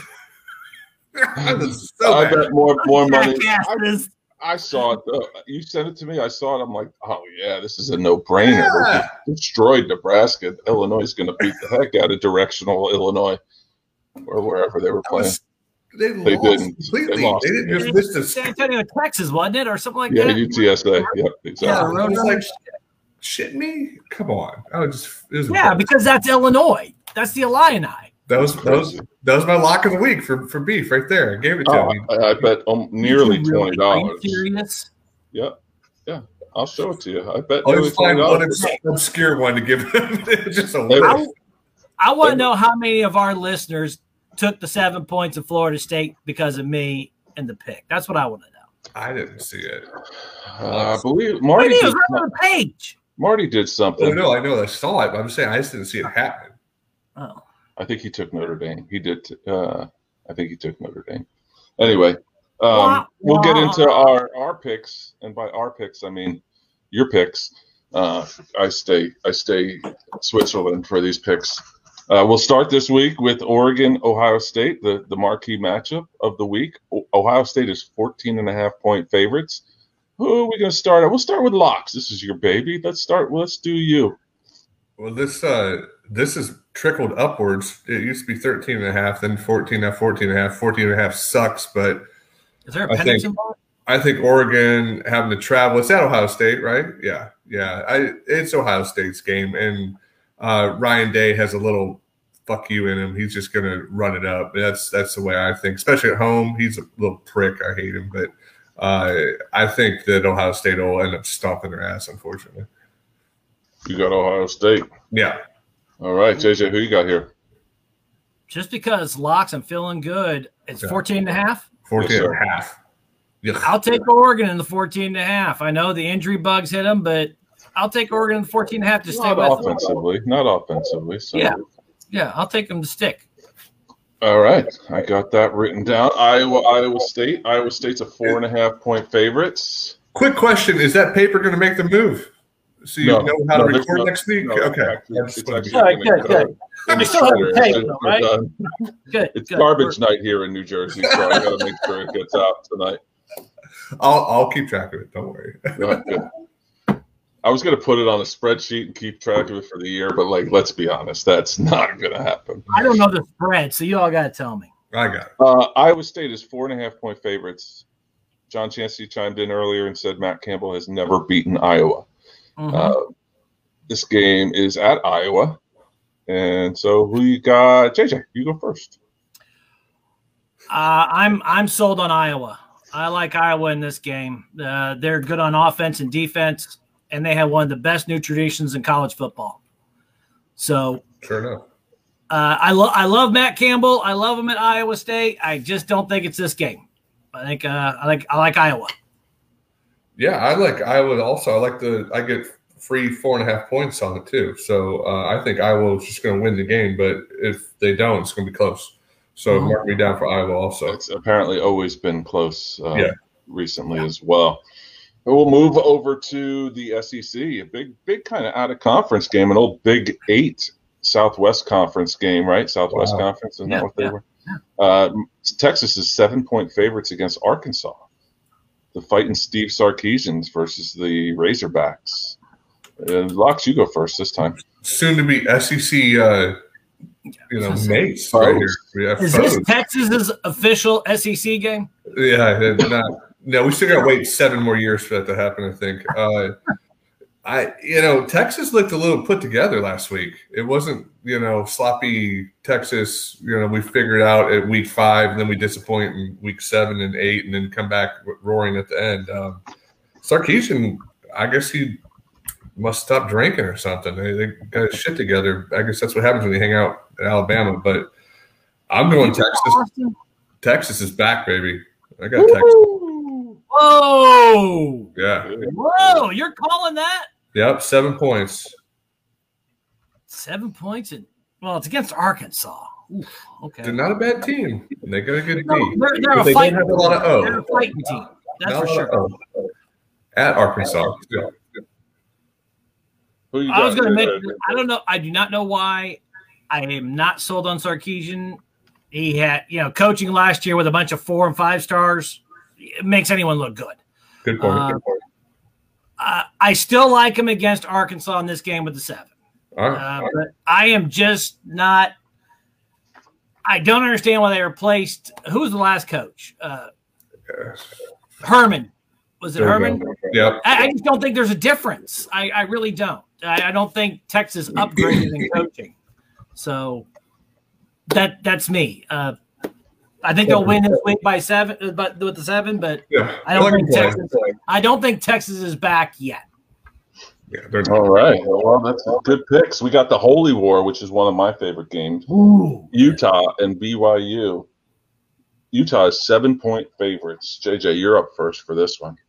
I was so I mad. bet more more money. I, Jackasses. I saw it. Uh, you sent it to me. I saw it. I'm like, oh yeah, this is a no brainer. Yeah. They just destroyed Nebraska. Illinois is going to beat the heck out of directional Illinois or wherever they were I playing. was- They, They lost didn't. completely. They They, lost. didn't just miss this. San Antonio, Texas, wasn't it, or something like Yeah, that? U T S A. Yep, Yeah, exactly. road I was runner. like, shit me? Come on. I was just, it was Yeah, because that's Illinois. That's the Illini. that was that was that was my lock of the week for, for beef right there. I gave it to Oh, you. I, I bet um, nearly You twenty really- dollars. Are you serious? Yep. Yeah, I'll show it to you. I bet I'll nearly just find twenty one dollars. obs- obscure one to give him. just a They were- little. I want to know how many of our listeners took the seven points of Florida State because of me and the pick. That's what I want to know. I didn't see it. Uh, I believe What Marty do you mean? did, It was right on the page. Marty did Oh something. no, I know I saw it, but I'm just saying I just didn't see it happen. Oh. I think he took Notre Dame. He did. t- Uh, I think he took Notre Dame. Anyway, um, Wah, we'll get wah. into our our picks, and by our picks, I mean your picks. Uh, I stay I stay Switzerland for these picks. Uh, we'll start this week with Oregon, Ohio State, the, the marquee matchup of the week. O- Ohio State is fourteen and a half point favorites. Who are we going to start at? We'll start with locks. This is your baby. Let's start. Let's do you. Well, this uh this has trickled upwards. It used to be thirteen and a half, then fourteen, now fourteen and a half. fourteen and a half sucks, but Is there a I appendix think- involved? I think Oregon having to travel. It's at Ohio State, right? Yeah, yeah. I it's Ohio State's game, and uh, Ryan Day has a little fuck you in him. He's just gonna run it up. That's that's the way I think. Especially at home, he's a little prick. I hate him, but uh, I think that Ohio State will end up stomping their ass. Unfortunately, You got Ohio State. yeah. All right, J J, who you got here? Just because locks, I'm feeling good. It's Yeah. fourteen and a half. fourteen Yes, and sir. a half. Yuck. I'll take Oregon in the fourteen and a half. I know the injury bugs hit them, but I'll take Oregon in the fourteen and a half to stay Not with them. offensively. Not offensively. So. Yeah. Yeah, I'll take them to stick. All right, I got that written down. Iowa, Iowa State. Iowa State's a four and a half point favorites. Quick question: is that paper going to make the move? So you No, know how no, to there's record no- next week? no, okay. actually, I just it's wanted to actually be- Good, good, good. in We the still have the Twitter. tape, It's- though, we're right? done. Good. It's good. garbage We're- night here in New Jersey, so I got to make sure it gets out tonight. I'll I'll keep track of it. Don't worry. Right, good. I was going to put it on a spreadsheet and keep track of it for the year, but like, let's be honest, that's not going to happen. I don't know the spread, so you all got to tell me. I got it. Uh, Iowa State is four and a half point favorites. John Chancey chimed in earlier and said Matt Campbell has never beaten Iowa. Mhm. Uh, this game is at Iowa, and so who you got? J J, you go first. Uh, I'm I'm sold on Iowa. I like Iowa in this game. Uh, they're good on offense and defense, and they have one of the best new traditions in college football. So Sure enough. uh, I love I love Matt Campbell. I love him at Iowa State. I just don't think it's this game. I think uh, I like I like Iowa. Yeah, I like Iowa also. I like the I get free four and a half points on it too. So uh, I think Iowa is just going to win the game, but if they don't, it's going to be close. So Mhm. mark me down for Iowa also. It's apparently always been close uh, Yeah. recently as well. But we'll move over to the S E C, a big, big kind of out of conference game, an old Big Eight Southwest Conference game, right? Southwest Wow. Conference, isn't Yeah, that what they yeah, were? Uh, Texas is seven point favorites against Arkansas. The fighting Steve Sarkisians versus the Razorbacks. Uh, Locks, you go first this time. Soon to be S E C, uh, you know, mates Foes. right here. Yeah, Is foes. this Texas's official S E C game? Yeah, they're not. No, we still got to wait seven more years for that to happen. I think. Uh, I, you know, Texas looked a little put together last week. It wasn't, you know, sloppy Texas. You know, we figured out at week five, and then we disappoint in week seven and eight, and then come back roaring at the end. Um, Sarkisian, I guess he must stop drinking or something. They, they got his shit together. I guess that's what happens when you hang out in Alabama. But I'm going Texas. Austin? Texas is back, baby. I got Texas. Whoa! Yeah. Whoa! You're calling that Yep. Seven points. seven points and well, it's against Arkansas. Oof, okay. They're not a bad team. They got a good No, team. they're, they're But a they fighting don't have a lot of O. They're a fighting team. That's Not for a lot sure. of O. At Arkansas. Yeah. Who you I was got? going to mention. I don't know. I do not know why. I am not sold on Sarkisian. He had, you know, coaching last year with a bunch of four and five stars. It makes anyone look good. Good point. Uh, good point. Uh, I still like him against Arkansas in this game with the seven. All right. Uh, but I am just not. I don't understand why they replaced. Who was the last coach? Uh, Herman. Was it There we Herman? go. Yep. I, I just don't think there's a difference. I, I really don't. I, I don't think Texas upgraded in coaching. So that that's me. Uh, I think they'll win this week by seven, uh, but with the seven. But Yeah. I don't Plug think and play. Texas. I don't think Texas is back yet. Yeah, they're All right. Well, that's good picks. We got the Holy War, which is one of my favorite games. Ooh, Utah and B Y U. Utah is seven point favorites. J J, you're up first for this one.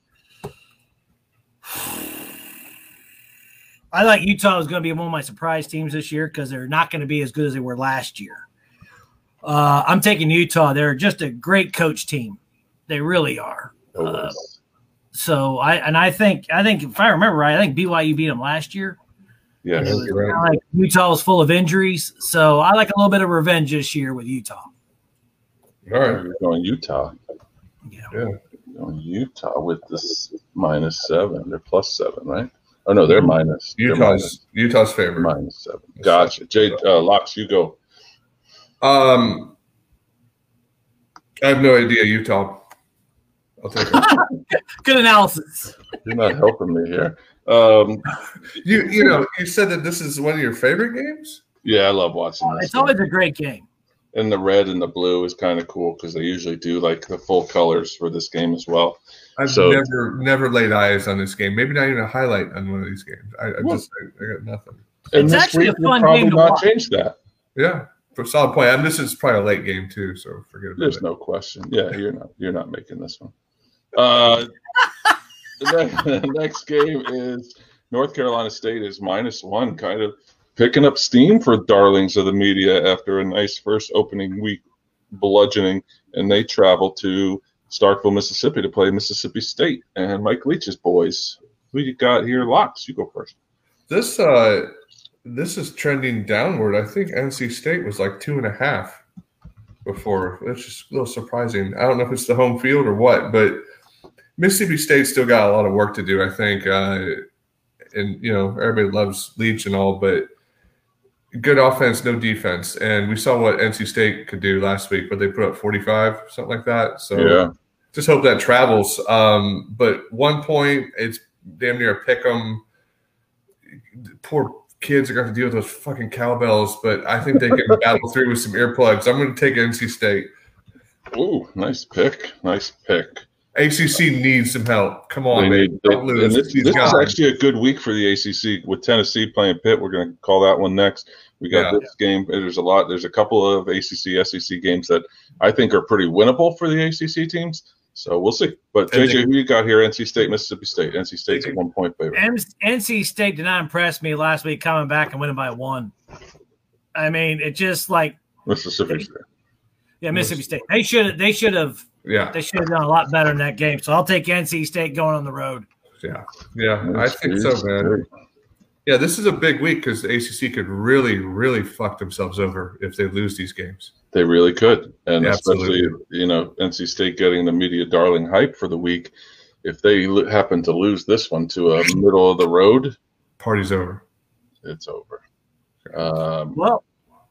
I thought Utah was going to be one of my surprise teams this year because they're not going to be as good as they were last year. Uh, I'm taking Utah. They're just a great coach team. They really are. Uh, so I and I think I think if I remember right, I think B Y U beat them last year. Yes. It was You're right. kinda like Utah was full of injuries, so I like a little bit of revenge this year with Utah. All right. You're going Utah. Yeah. Yeah. You're going Utah with this minus seven. They're plus seven, right? Oh no, they're minus. They're Utah's Utah's favorite. minus, minus seven. Gotcha. Jay uh, Locks, you go. Um, I have no idea. Utah. I'll take it. Good analysis. You're not helping me here. Um, you you know you said that this is one of your favorite games. yeah, I love watching this. It's always a great game. And the red and the blue is kind of cool because they usually do like the full colors for this game as well. I've So- never never laid eyes on this game. Maybe not even a highlight on one of these games. I, I Well- just I, I got nothing. And It's this actually week a we'll fun probably game to not watch. change that. Yeah, for solid point. And this is probably a late game too, so forget about There's it. no question. Yeah, you're not you're not making this one. Uh, the ne- the next game is North Carolina State is minus one, kind of picking up steam for darlings of the media after a nice first opening week bludgeoning, and they travel to Starkville, Mississippi to play Mississippi State and Mike Leach's boys. Who you got here? Locks, you go first. This uh, this is trending downward. I think N C State was like two and a half before. That's just a little surprising. I don't know if it's the home field or what, but Mississippi State still got a lot of work to do, I think. Uh, and, you know, everybody loves Leach and all, but good offense, no defense. And we saw what N C State could do last week, but they put up forty-five, something like that. So yeah. Just hope that travels. Um, but one point, it's damn near a pick 'em. Poor kids are going to deal with those fucking cowbells, but I think they can battle through with some earplugs. I'm going to take N C State. Ooh, nice pick. Nice pick. A C C needs some help. Come on, They man. need- Don't they- lose. and this He's this is gone. actually a good week for the A C C with Tennessee playing Pitt. We're going to call that one next. We got Yeah. this game. There's a lot. There's a couple of A C C, S E C games that I think are pretty winnable for the A C C teams. So we'll see. But And J J, they- who you got here? N C State, Mississippi State. N C State's a They- one point favorite. M- N C State did not impress me last week coming back and winning by one. I mean, it just like Mississippi State. yeah, Mississippi State. They should they should have Yeah, they should have done a lot better in that game. So I'll take N C State going on the road. yeah, yeah. I think so, man. Yeah, this is a big week because the A C C could really, really fuck themselves over if they lose these games. They really could. And Yeah, especially, absolutely. you know, N C State getting the media darling hype for the week. If they l- happen to lose this one to a middle of the road, Party's over. it's over. Um, Well,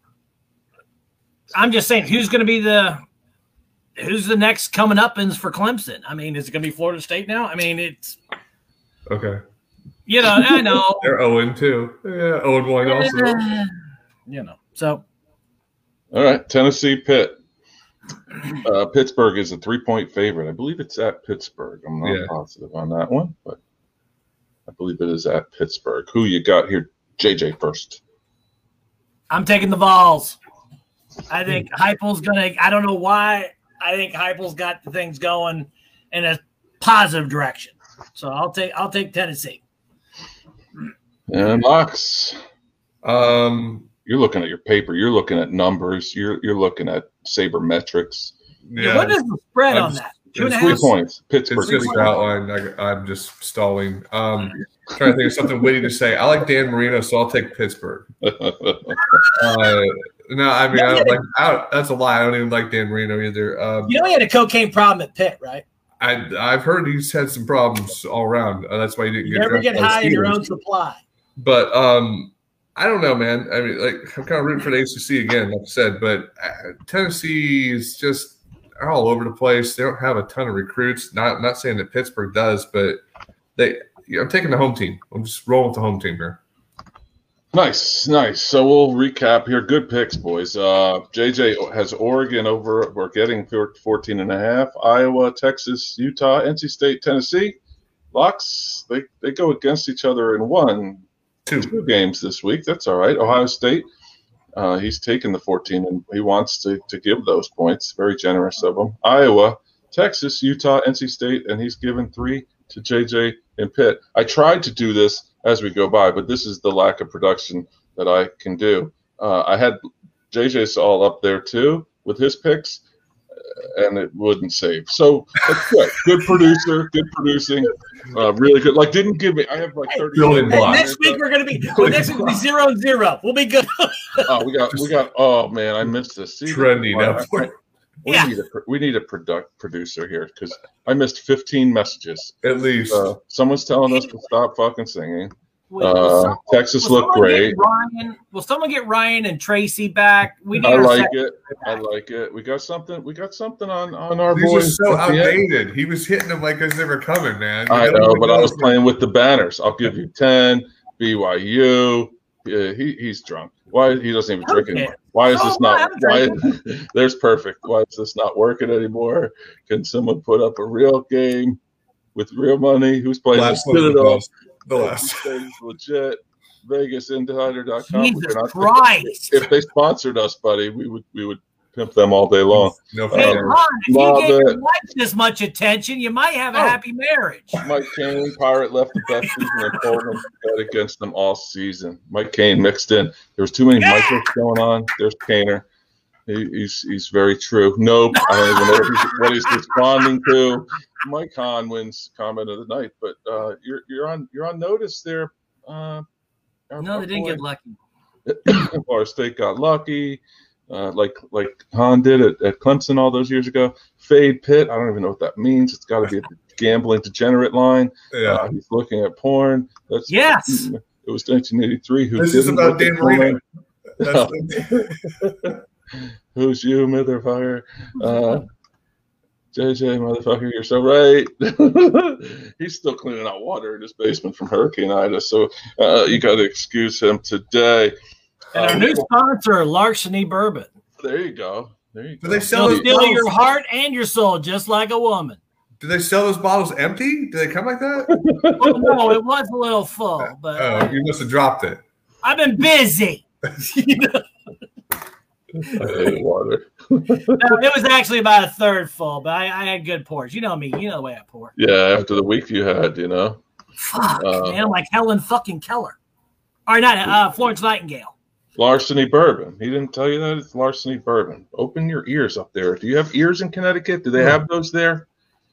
I'm just saying, who's going to be the who's the next coming up ins for Clemson? I mean, is it going to be Florida State now? I mean, it's Okay. you know, I know, They're oh and two. Yeah, oh and one also. you know. So all right, Tennessee, Pitt. Uh, Pittsburgh is a three-point favorite. I believe it's at Pittsburgh. I'm not Yeah. positive on that one, but I believe it is at Pittsburgh. Who you got here? J J first. I'm taking the Vols. I think Heupel's gonna. I don't know why. I think Heupel's got things going in a positive direction. So I'll take. I'll take Tennessee. And Locks. Um, You're looking at your paper. You're looking at numbers. You're you're looking at sabermetrics. yeah. What is the spread I'm on just- that? Two and a it's Three half. points. It's Pittsburgh. just three points. outlined. I, I'm just stalling. Um, trying to think of something witty to say. I like Dan Marino, so I'll take Pittsburgh. Uh, no, I mean, I don't like. I don't, that's a lie. I don't even like Dan Marino either. Um, You know he had a cocaine problem at Pitt, right? I I've heard he's had some problems all around. Uh, that's why he didn't You get never drafted get by the high in your Steelers. own supply. But um, I don't know, man. I mean, like I'm kind of rooting for the A C C again, like I said. But uh, Tennessee is just all over the place. They don't have a ton of recruits. Not not saying that Pittsburgh does, but they. Yeah, I'm taking the home team. I'm just rolling with the home team here. Nice, nice. So we'll recap here. Good picks, boys. Uh, J J has Oregon over. We're getting fourteen and a half. Iowa, Texas, Utah, N C State, Tennessee. Locks, they, they go against each other in one, Two. two games this week. That's all right. Ohio State, uh, he's taken the fourteen, and he wants to, to give those points. Very generous of him. Iowa, Texas, Utah, N C State, and he's given three to J J and Pitt. I tried to do this as we go by, but this is the lack of production that I can do. Uh, I had J J's all up there too with his picks, uh, and it wouldn't save. So that's good. Good producer, good producing, uh, really good. Like didn't give me. I have like thirty. Building Hey, blocks. next week we're gonna be well, next week will be zero and zero. We'll be good. Oh, we got, we got. Oh man, I missed this. See, Trending I- up. I- We Yeah. need a we need a product producer here because I missed fifteen messages. At least. Uh, someone's telling us to stop fucking singing. Will- Uh, will someone- Texas will looked someone get great. Ryan, will someone get Ryan and Tracy back? We need I our like second it. I back. like it. We got something. We got something on on our These are boys. so at the end. outdated. He was hitting them like as they were coming, man. You I gotta know, look but at I was those. playing with the banners. I'll give you ten. B Y U. Yeah, he he's drunk. Why he doesn't even drink Okay. anymore? Why is Oh, this not? I'm Why? drinking. There's perfect. Why is this not working anymore? Can someone put up a real game with real money? Who's playing Last the one was the Citadel? best. The last. Things legit. Vegas Insider dot com. Jesus Christ. If they sponsored us, buddy, we would we would pimp them all day long. No Hey, Um, fun. Ron, if love you gave your it. wife this much attention, you might have a Oh. happy marriage. Mike Kane, Pirate left the best season in Portland. Bet against them all season. Mike Kane mixed in. There was too many Yeah. Michaels going on. There's Kaner. He, he's he's very true. Nope. I don't even know what he's, what he's responding to. Mike Conwin's comment of the night, but uh, you're you're on you're on notice there. Uh, no, they didn't get lucky. Florida State got lucky, uh, like like Han did at, at Clemson all those years ago. Fade Pitt. I don't even know what that means. It's got to be a gambling degenerate line. Yeah, uh, he's looking at porn. That's yes. It was nineteen eighty-three. Who this is about Dan Marino. That's Who's you, motherfucker? Uh, J J, motherfucker, you're so right. He's still cleaning out water in his basement from Hurricane Ida, so uh, you got to excuse him today. And our um, new sponsor, Larceny Bourbon. There you go. There you Do go. they sell They'll those steal bottles? your heart and your soul, just like a woman. Do they sell those bottles empty? Do they come like that? Well, no, it was a little full, but Oh, you must have dropped it. I've been busy. You know? I hate water. No, it was actually about a third full, but I, I had good pours. You know me. You know the way I pour. Yeah, after the week you had, you know. Fuck, Uh, man. I'm like Helen fucking Keller. Or not, uh, Florence Nightingale. Larceny Bourbon. He didn't tell you that? It's Larceny Bourbon. Open your ears up there. Do you have ears in Connecticut? Do they have those there?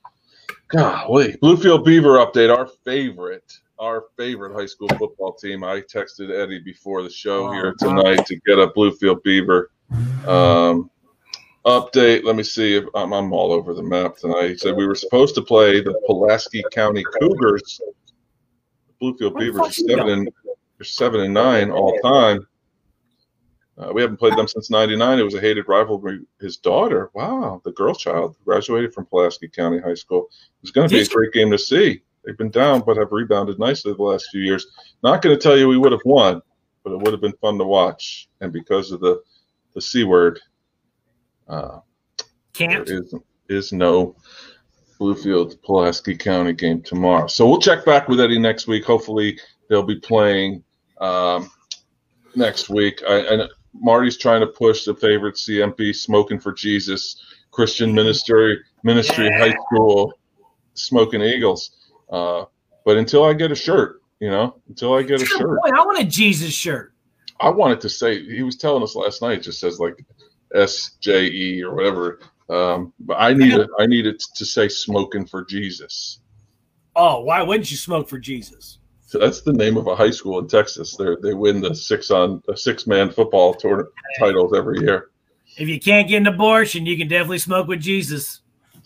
Golly. Bluefield Beaver update. Our favorite, our favorite high school football team. I texted Eddie before the show Oh, here tonight to get a Bluefield Beaver um, update. Let me see if I'm, I'm all over the map tonight. He said we were supposed to play the Pulaski County Cougars. Bluefield Where the Beavers fuck are you seven and they're seven and nine all time. Uh, we haven't played them since ninety-nine. It was a hated rivalry. His daughter, wow, the girl child, graduated from Pulaski County High School. It was going to be a Did she? great game to see. They've been down, but have rebounded nicely the last few years. Not going to tell you we would have won, but it would have been fun to watch. And because of the, the C word, uh, there Can't. is, is no Bluefield Pulaski County game tomorrow. So we'll check back with Eddie next week. Hopefully they'll be playing um, next week. I, and Marty's trying to push the favorite C M P, Smoking for Jesus, Christian Ministry, Ministry Yeah. High School, Smoking Eagles. Uh, but until I get a shirt, you know, until I get a shirt, Boy, I want a Jesus shirt. I wanted to say, he was telling us last night, it just says like S J E or whatever. Um, but I need it. I need it to say "Smoking for Jesus." Oh, why wouldn't you smoke for Jesus? So that's the name of a high school in Texas. They they win the six on the six man football tournament titles every year. If you can't get an abortion, you can definitely smoke with Jesus.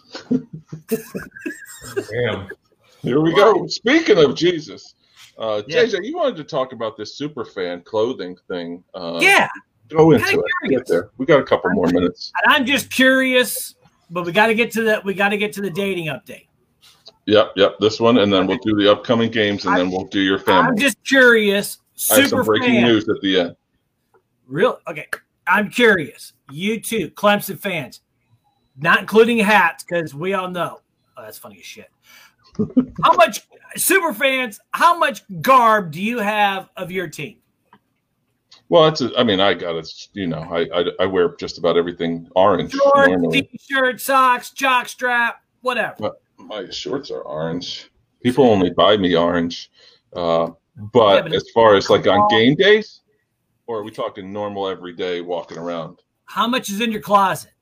Damn. Here we go. Speaking of Jesus, uh, Yeah. J J, you wanted to talk about this superfan clothing thing. Uh, Yeah, go into kinda it. curious. Get there. We got a couple more minutes. and I'm just curious, but we got to get to the we got to get to the dating update. Yep, yep. This one, and then we'll do the upcoming games, and then we'll do your I'm family. just curious. I have some Super breaking fan. news at the end. Real okay. I'm curious. You too, Clemson fans, not including hats, because we all know. Oh, that's funny as shit. How much super fans? How much garb do you have of your team? Well, it's. A, I mean, I got it. You know, I, I I wear just about everything orange Shorts, normally. t-shirt, socks, jock strap, whatever. But my shorts are orange. People only buy me orange. Uh, but, Yeah, but as far as like on game days, or are we talking normal everyday walking around? How much is in your closet?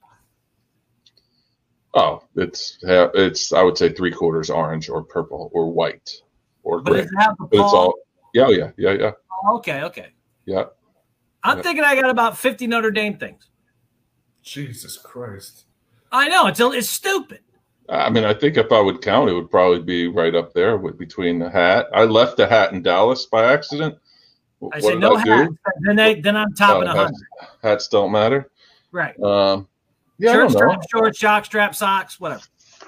Oh, it's it's I would say three quarters orange or purple or white or But gray. does it have the But it's ball? all yeah, oh, yeah, yeah, yeah, Oh, okay, okay. yeah. I'm Yeah. thinking I got about fifty Notre Dame things. Jesus Christ. I know it's it's stupid. I mean, I think if I would count, it would probably be right up there with between the hat. I left the hat in Dallas by accident. I What said did no I do? hats. Then they then I'm topping Oh, a hats, hundred. hats don't matter. Right. Um, yeah, Shirt I don't know. strap, shorts, jock strap, socks, whatever.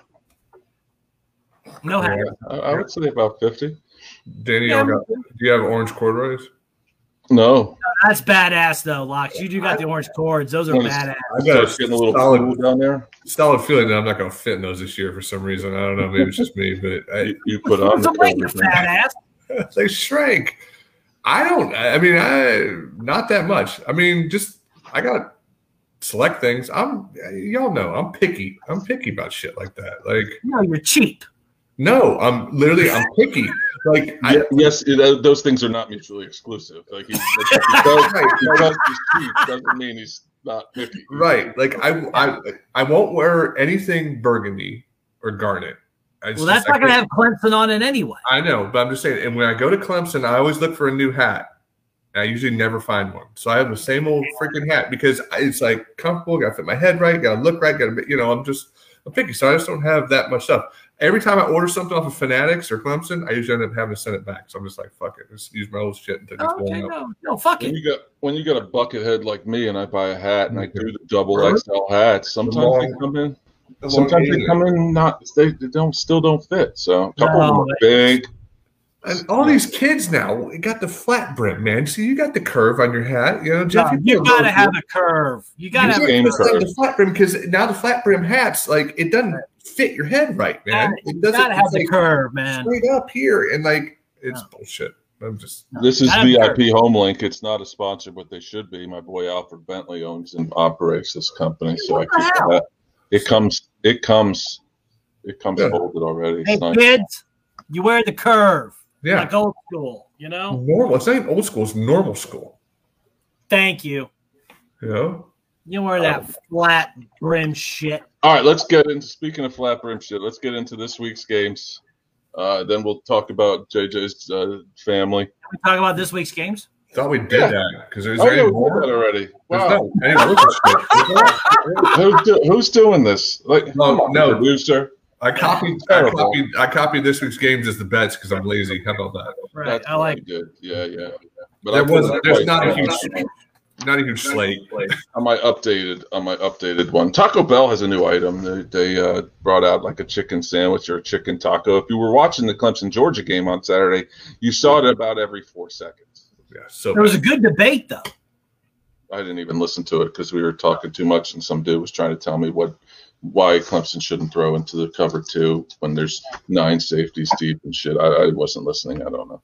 No hat. I, I would say about fifty. Danny, Yeah, you got, do you have orange corduroys? No, That's badass though, Locks. You do got the orange cords. Those are Well, badass. I got starts getting a little solid, cool down there. solid feeling that I'm not going to fit in those this year for some reason. I don't know. Maybe it's just me, but I, You, you put on So the like you covers. fat ass. they shrank. I don't. I mean, I not that much. I mean, just I got select things. I'm y'all know I'm picky. I'm picky about shit like that. Like No, you're cheap. No, I'm literally I'm picky. Like I, Yeah, yes, it, those things are not mutually exclusive. Like he's, because, because he's cheap doesn't mean he's not picky. right. Like I I I won't wear anything burgundy or garnet. It's Well, that's just- not I going to can't- have Clemson on it anyway. I know, but I'm just saying. And when I go to Clemson, I always look for a new hat. And I usually never find one, so I have the same old freaking hat because it's like comfortable. Got to fit my head right. Got to look right. Got to, you know, I'm just I'm picky, so I just don't have that much stuff. Every time I order something off of Fanatics or Clemson, I usually end up having to send it back. So I'm just like, fuck it, just use my old shit until it's Oh, okay, blown up. no, no, fuck When it. you got when you got a bucket head like me, and I buy a hat and I do the double Really? X L hats, sometimes long- they come in. The Sometimes they long- come in not they, they don't still don't fit. So a couple No, of them are big. And all these kids now got the flat brim, man. See, you got the curve on your hat. You know, Jeff, No, you, you got to have a curve. You got to You have a same curve. It's like curve. the flat brim because now the flat brim hats, like it doesn't fit your head right, man. It You doesn't got to have it's the like curve, man. straight up here, and like it's No. bullshit. I'm just This is Gotta V I have P Homelink. It's not a sponsor, but they should be. My boy Alfred Bentley owns and operates this company, so What I the keep hell? that. It comes, it comes, it comes Yeah. folded already. Hey, It's nice. kids, you wear the curve. yeah. Like old school, you know? Normal. It's not even old school. It's normal school. Thank you. You know. You wear that flat brim shit. All right, let's get into. Speaking of flat brim shit, let's get into this week's games. Uh, then we'll talk about J J's uh, family. Can we talk about this week's games? Thought we did Yeah. that because there's Oh, any yeah, we did more. that already. There's Wow, no any more shit. There's no- who's, do, who's doing this? Like, No, come on, no. producer. I copied. I Terrible. copied. I copied this week's games as the bets because I'm lazy. How about that? Right. That's I like what we did. Yeah, yeah. But There I was. put- There's not a on huge. my- Not a huge slate. on my updated on my updated one. Taco Bell has a new item. They, they uh, brought out like a chicken sandwich or a chicken taco. If you were watching the Clemson Georgia game on Saturday, you saw it about every four seconds. Yeah. So There was a good debate, though. I didn't even listen to it because we were talking too much, and some dude was trying to tell me what why Clemson shouldn't throw into the cover two when there's nine safeties deep and shit. I, I wasn't listening. I don't know.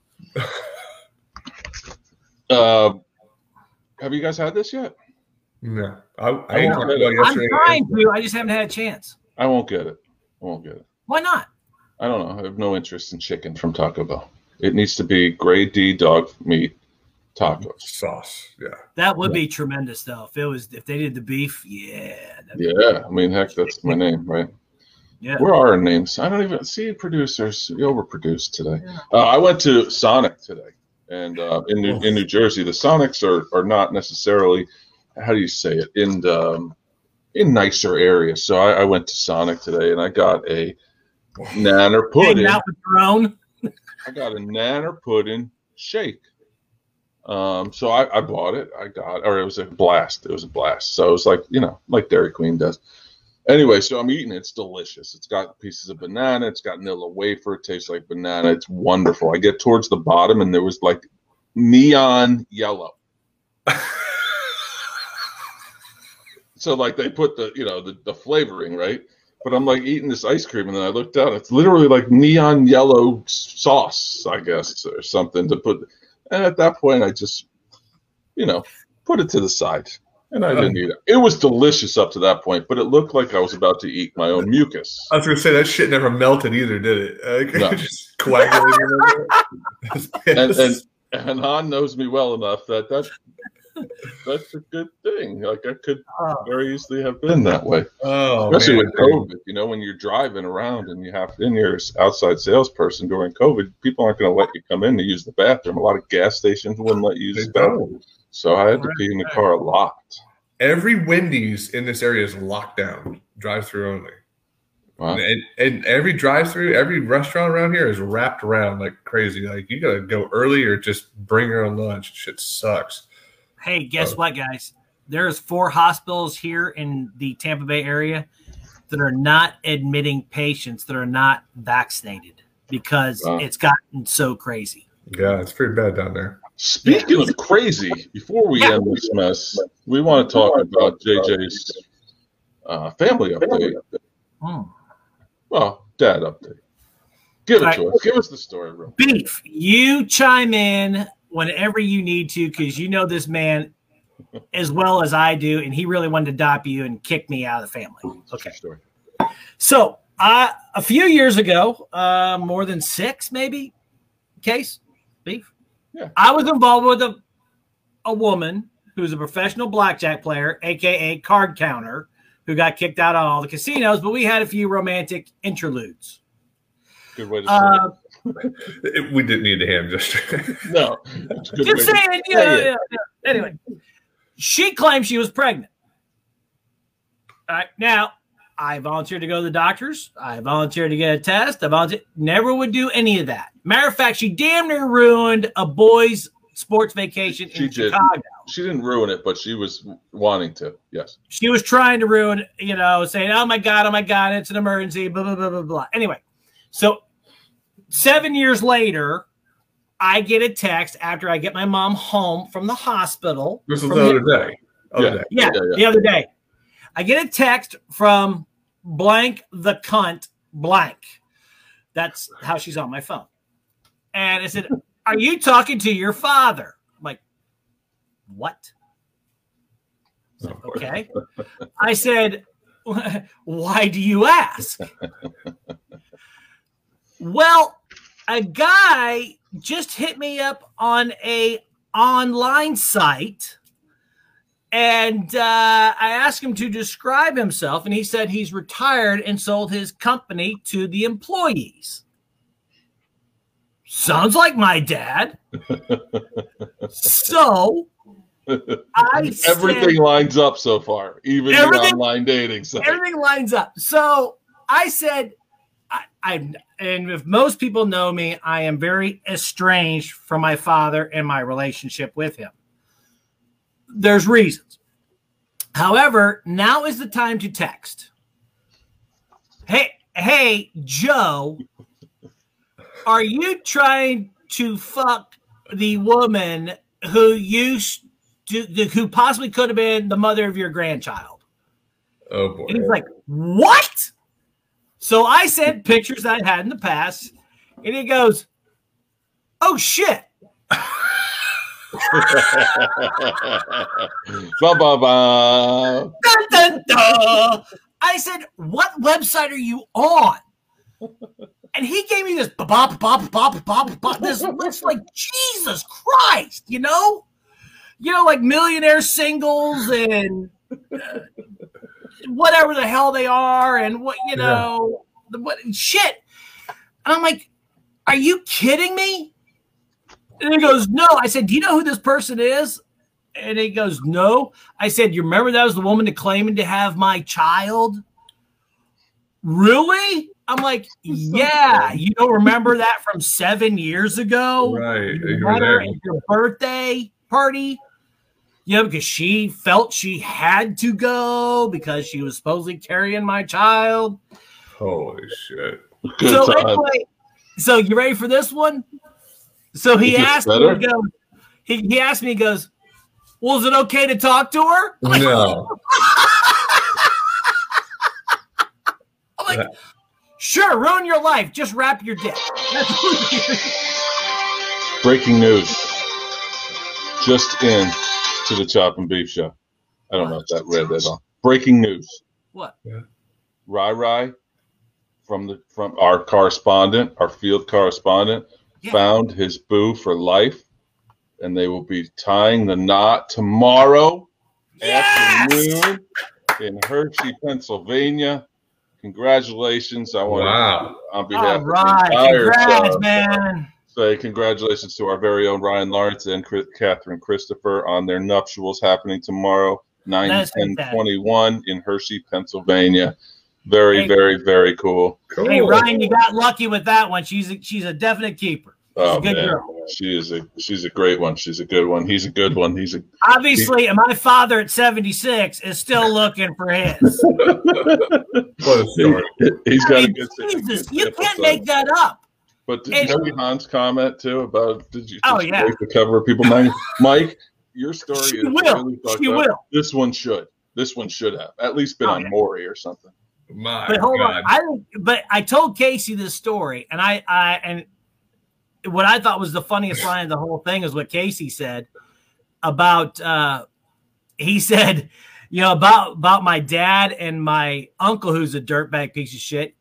uh, have you guys had this yet? no. I, I I ain't won't talking get about it. I'm yesterday. trying to. I just haven't had a chance. I won't get it. I won't get it. Why not? I don't know. I have no interest in chicken from Taco Bell. It needs to be grade D dog meat tacos. Sauce. Yeah. That would be tremendous, though. If it was, if they did the beef, yeah. that'd be- Yeah, I mean, heck, that's my name, right? yeah. Where are our names? I don't even see producers. You overproduced today. Uh, I went to Sonic today, and uh, in New, in New Jersey, the Sonics are, are not necessarily, how do you say it, in the, um, in nicer areas. So I, I went to Sonic today, and I got a nanner pudding. Hanging out with your own. I got a nanner pudding shake. Um, so I, I bought it. I got, or it was a blast. It was a blast. So it was like, you know, like Dairy Queen does. Anyway, so I'm eating it. It's delicious. It's got pieces of banana. It's got vanilla wafer. It tastes like banana. It's wonderful. I get towards the bottom, and there was like neon yellow. So like they put the, you know, the, the flavoring, right? But I'm like eating this ice cream, and then I looked down. It's literally like neon yellow sauce, I guess, or something to put. And at that point, I just, you know, put it to the side, and I didn't eat it. It was delicious up to that point, but it looked like I was about to eat my own mucus. I was gonna say that shit never melted either, did it? Uh, No. Just coagulated. And and and Han knows me well enough that that that's a good thing. Like I could Oh, very easily have been that way. oh, Especially man. with COVID, you know, when you're driving around and you have in your outside salesperson during COVID, people aren't going to let you come in to use the bathroom. A lot of gas stations wouldn't let you use They the bathroom. don't. So I had to pee in the car a lot. Every Wendy's in this area is locked down, drive-through only. Wow. And, and every drive-through, every restaurant around here is wrapped around like crazy. Like you gotta go early or just bring your own lunch. Shit sucks. hey, guess Oh. what, guys? There's four hospitals here in the Tampa Bay area that are not admitting patients that are not vaccinated because Wow. it's gotten so crazy. Yeah, it's pretty bad down there. Speaking of crazy, before we Yeah. end this mess, we want to talk about J J's uh, family update. Hmm. Well, dad update. Give it Right. to us. Give us the story, bro. Beef, you chime in whenever you need to because you know this man as well as I do, and he really wanted to adopt you and kick me out of the family. Okay. Story. So Uh, a few years ago, uh, more than six, maybe, Case, Beef. Yeah. I was involved with a, a woman who's a professional blackjack player, a k a card counter, who got kicked out of all the casinos, but we had a few romantic interludes. Good way to say Uh, It- we didn't need a hand gesture. it. No. It's a good way just to- saying, yeah, Yeah, yeah, yeah. yeah. Anyway, she claimed she was pregnant. All right, now, I volunteered to go to the doctors. I volunteered to get a test. I volunteered. Never would do any of that. Matter of fact, she damn near ruined a boys' sports vacation She in did. Chicago. She didn't ruin it, but she was wanting to. Yes. She was trying to ruin, you know, saying, oh, my God, oh, my God, it's an emergency, blah, blah, blah, blah, blah. Anyway, so seven years later, I get a text after I get my mom home from the hospital. This was from the the- other day. Other Yeah. day. Yeah, Yeah, yeah. the other day. I get a text from blank the cunt blank. That's how she's on my phone. And I said, are you talking to your father? I'm like, what? I said, okay. I said, why do you ask? Well, a guy just hit me up on a online site. And uh, I asked him to describe himself, and he said he's retired and sold his company to the employees. Sounds like my dad. So I said, Everything lines up so far, even the Everything- online dating site. everything lines up. So I said, I, I, and if most people know me, I am very estranged from my father and my relationship with him. There's reasons. However, now is the time to text. Hey, hey, Joe, are you trying to fuck the woman who used to, who possibly could have been the mother of your grandchild? Oh boy. And he's like, what? So I sent pictures I had in the past, and he goes, oh shit. Ba ba ba. Dun, dun, dun. I said, what website are you on? And he gave me this bop, bop, bop, bop, bop, bop. This looks like Jesus Christ, you know? You know, like millionaire singles and uh, whatever the hell they are and what, you know, the what shit. And I'm like, are you kidding me? And he goes, no. I said, do you know who this person is? And he goes, no. I said, you remember that was the woman that claiming to have my child? Really? I'm like, yeah. You don't remember that from seven years ago? Right. You You were met her there. at your birthday party? You know, because she felt she had to go because she was supposedly carrying my child. Holy shit. Good so time. anyway, so you ready for this one? So he Is this asked me, better? he, goes, he, he asked me, he goes, well, is it okay to talk to her? I'm like, No. I'm like, sure, ruin your life. Just wrap your dick. Breaking news. Just in to the Chop and Beef Show. I don't know if that read that on. Breaking news. What? Rai Rai from the from our correspondent, our field correspondent, Yeah. found his boo for life, and they will be tying the knot tomorrow Yes! afternoon in Hershey, Pennsylvania. Congratulations! I want Wow. to, on behalf All right. of the entire Congrats, show, man. say congratulations to our very own Ryan Lawrence and Chris, Catherine Christopher on their nuptials happening tomorrow, nine That's ten fantastic. twenty-one in Hershey, Pennsylvania. Very, Hey. very, very cool. Cool. Hey, Ryan, you got lucky with that one. She's a, she's a definite keeper. Oh a good man, girl. she is a she's a great one. She's a good one. He's a good one. He's a Obviously, and my father at seventy-six is still looking for his. What a story. he's I got a mean, good. Jesus, good you sample can't size. make that up. But did and- you know Hans' comment too about did you? Did Oh, you yeah. break the cover of People Magazine? Mike, your story She is will. really fucked She up. will. This one should. This one should have at least been Oh, on yeah. Maury or something. My But hold God. on, I but I told Casey this story, and I I and what I thought was the funniest line of the whole thing is what Casey said about. uh He said, you know, about about my dad and my uncle, who's a dirtbag piece of shit.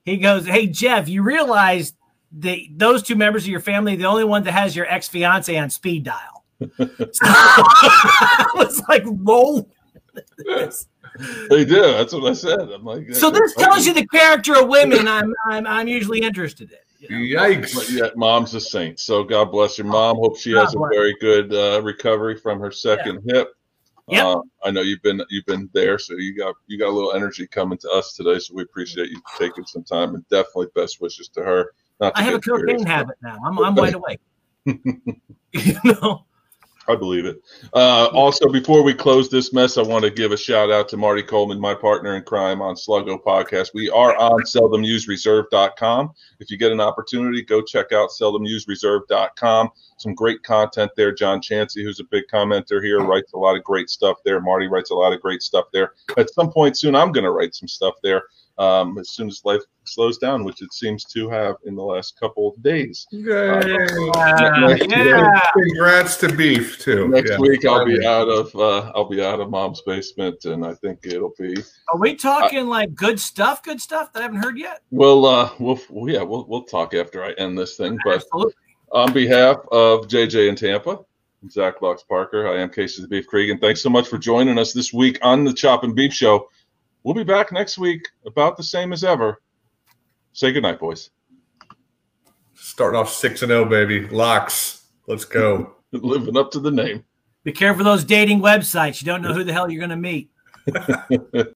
He goes, "Hey Jeff, you realize the those two members of your family, the only one that has your ex fiance on speed dial." So I was like, "Roll." They do. That's what I said. I'm like, so this tells you the character of women I'm I'm, I'm usually interested in. You know? Yikes! But yet, mom's a saint. So God bless your mom. Hope she has a very good uh, recovery from her second yeah. hip. Yep. Uh, I know you've been you've been there, so you got you got a little energy coming to us today. So we appreciate you taking some time, and definitely best wishes to her. Not to I have a cocaine serious, habit now. I'm I'm wide awake. You know. I believe it. Uh, also, before we close this mess, I want to give a shout out to Marty Coleman, my partner in crime on Sluggo Podcast. We are on seldom used reserve dot com. If you get an opportunity, go check out seldom used reserve dot com. Some great content there. John Chansey, who's a big commenter here, writes a lot of great stuff there. Marty writes a lot of great stuff there. At some point soon, I'm going to write some stuff there um, as soon as life slows down, which it seems to have in the last couple of days. Uh, yeah. yeah. Congrats to Beef too. Next yeah. week I'll be out of uh, I'll be out of Mom's basement, and I think it'll be. Are we talking I, like good stuff? Good stuff that I haven't heard yet. Well, uh, we'll yeah, we'll we'll talk after I end this thing. But Absolutely. On behalf of J J in Tampa, Zach Lux Parker, I am Casey the Beef Cregan. Thanks so much for joining us this week on the Chop and Beef Show. We'll be back next week about the same as ever. Say goodnight, boys. Starting off six and zero, baby. Locks. Let's go. Living up to the name. Be careful of those dating websites. You don't know who the hell you're going to meet.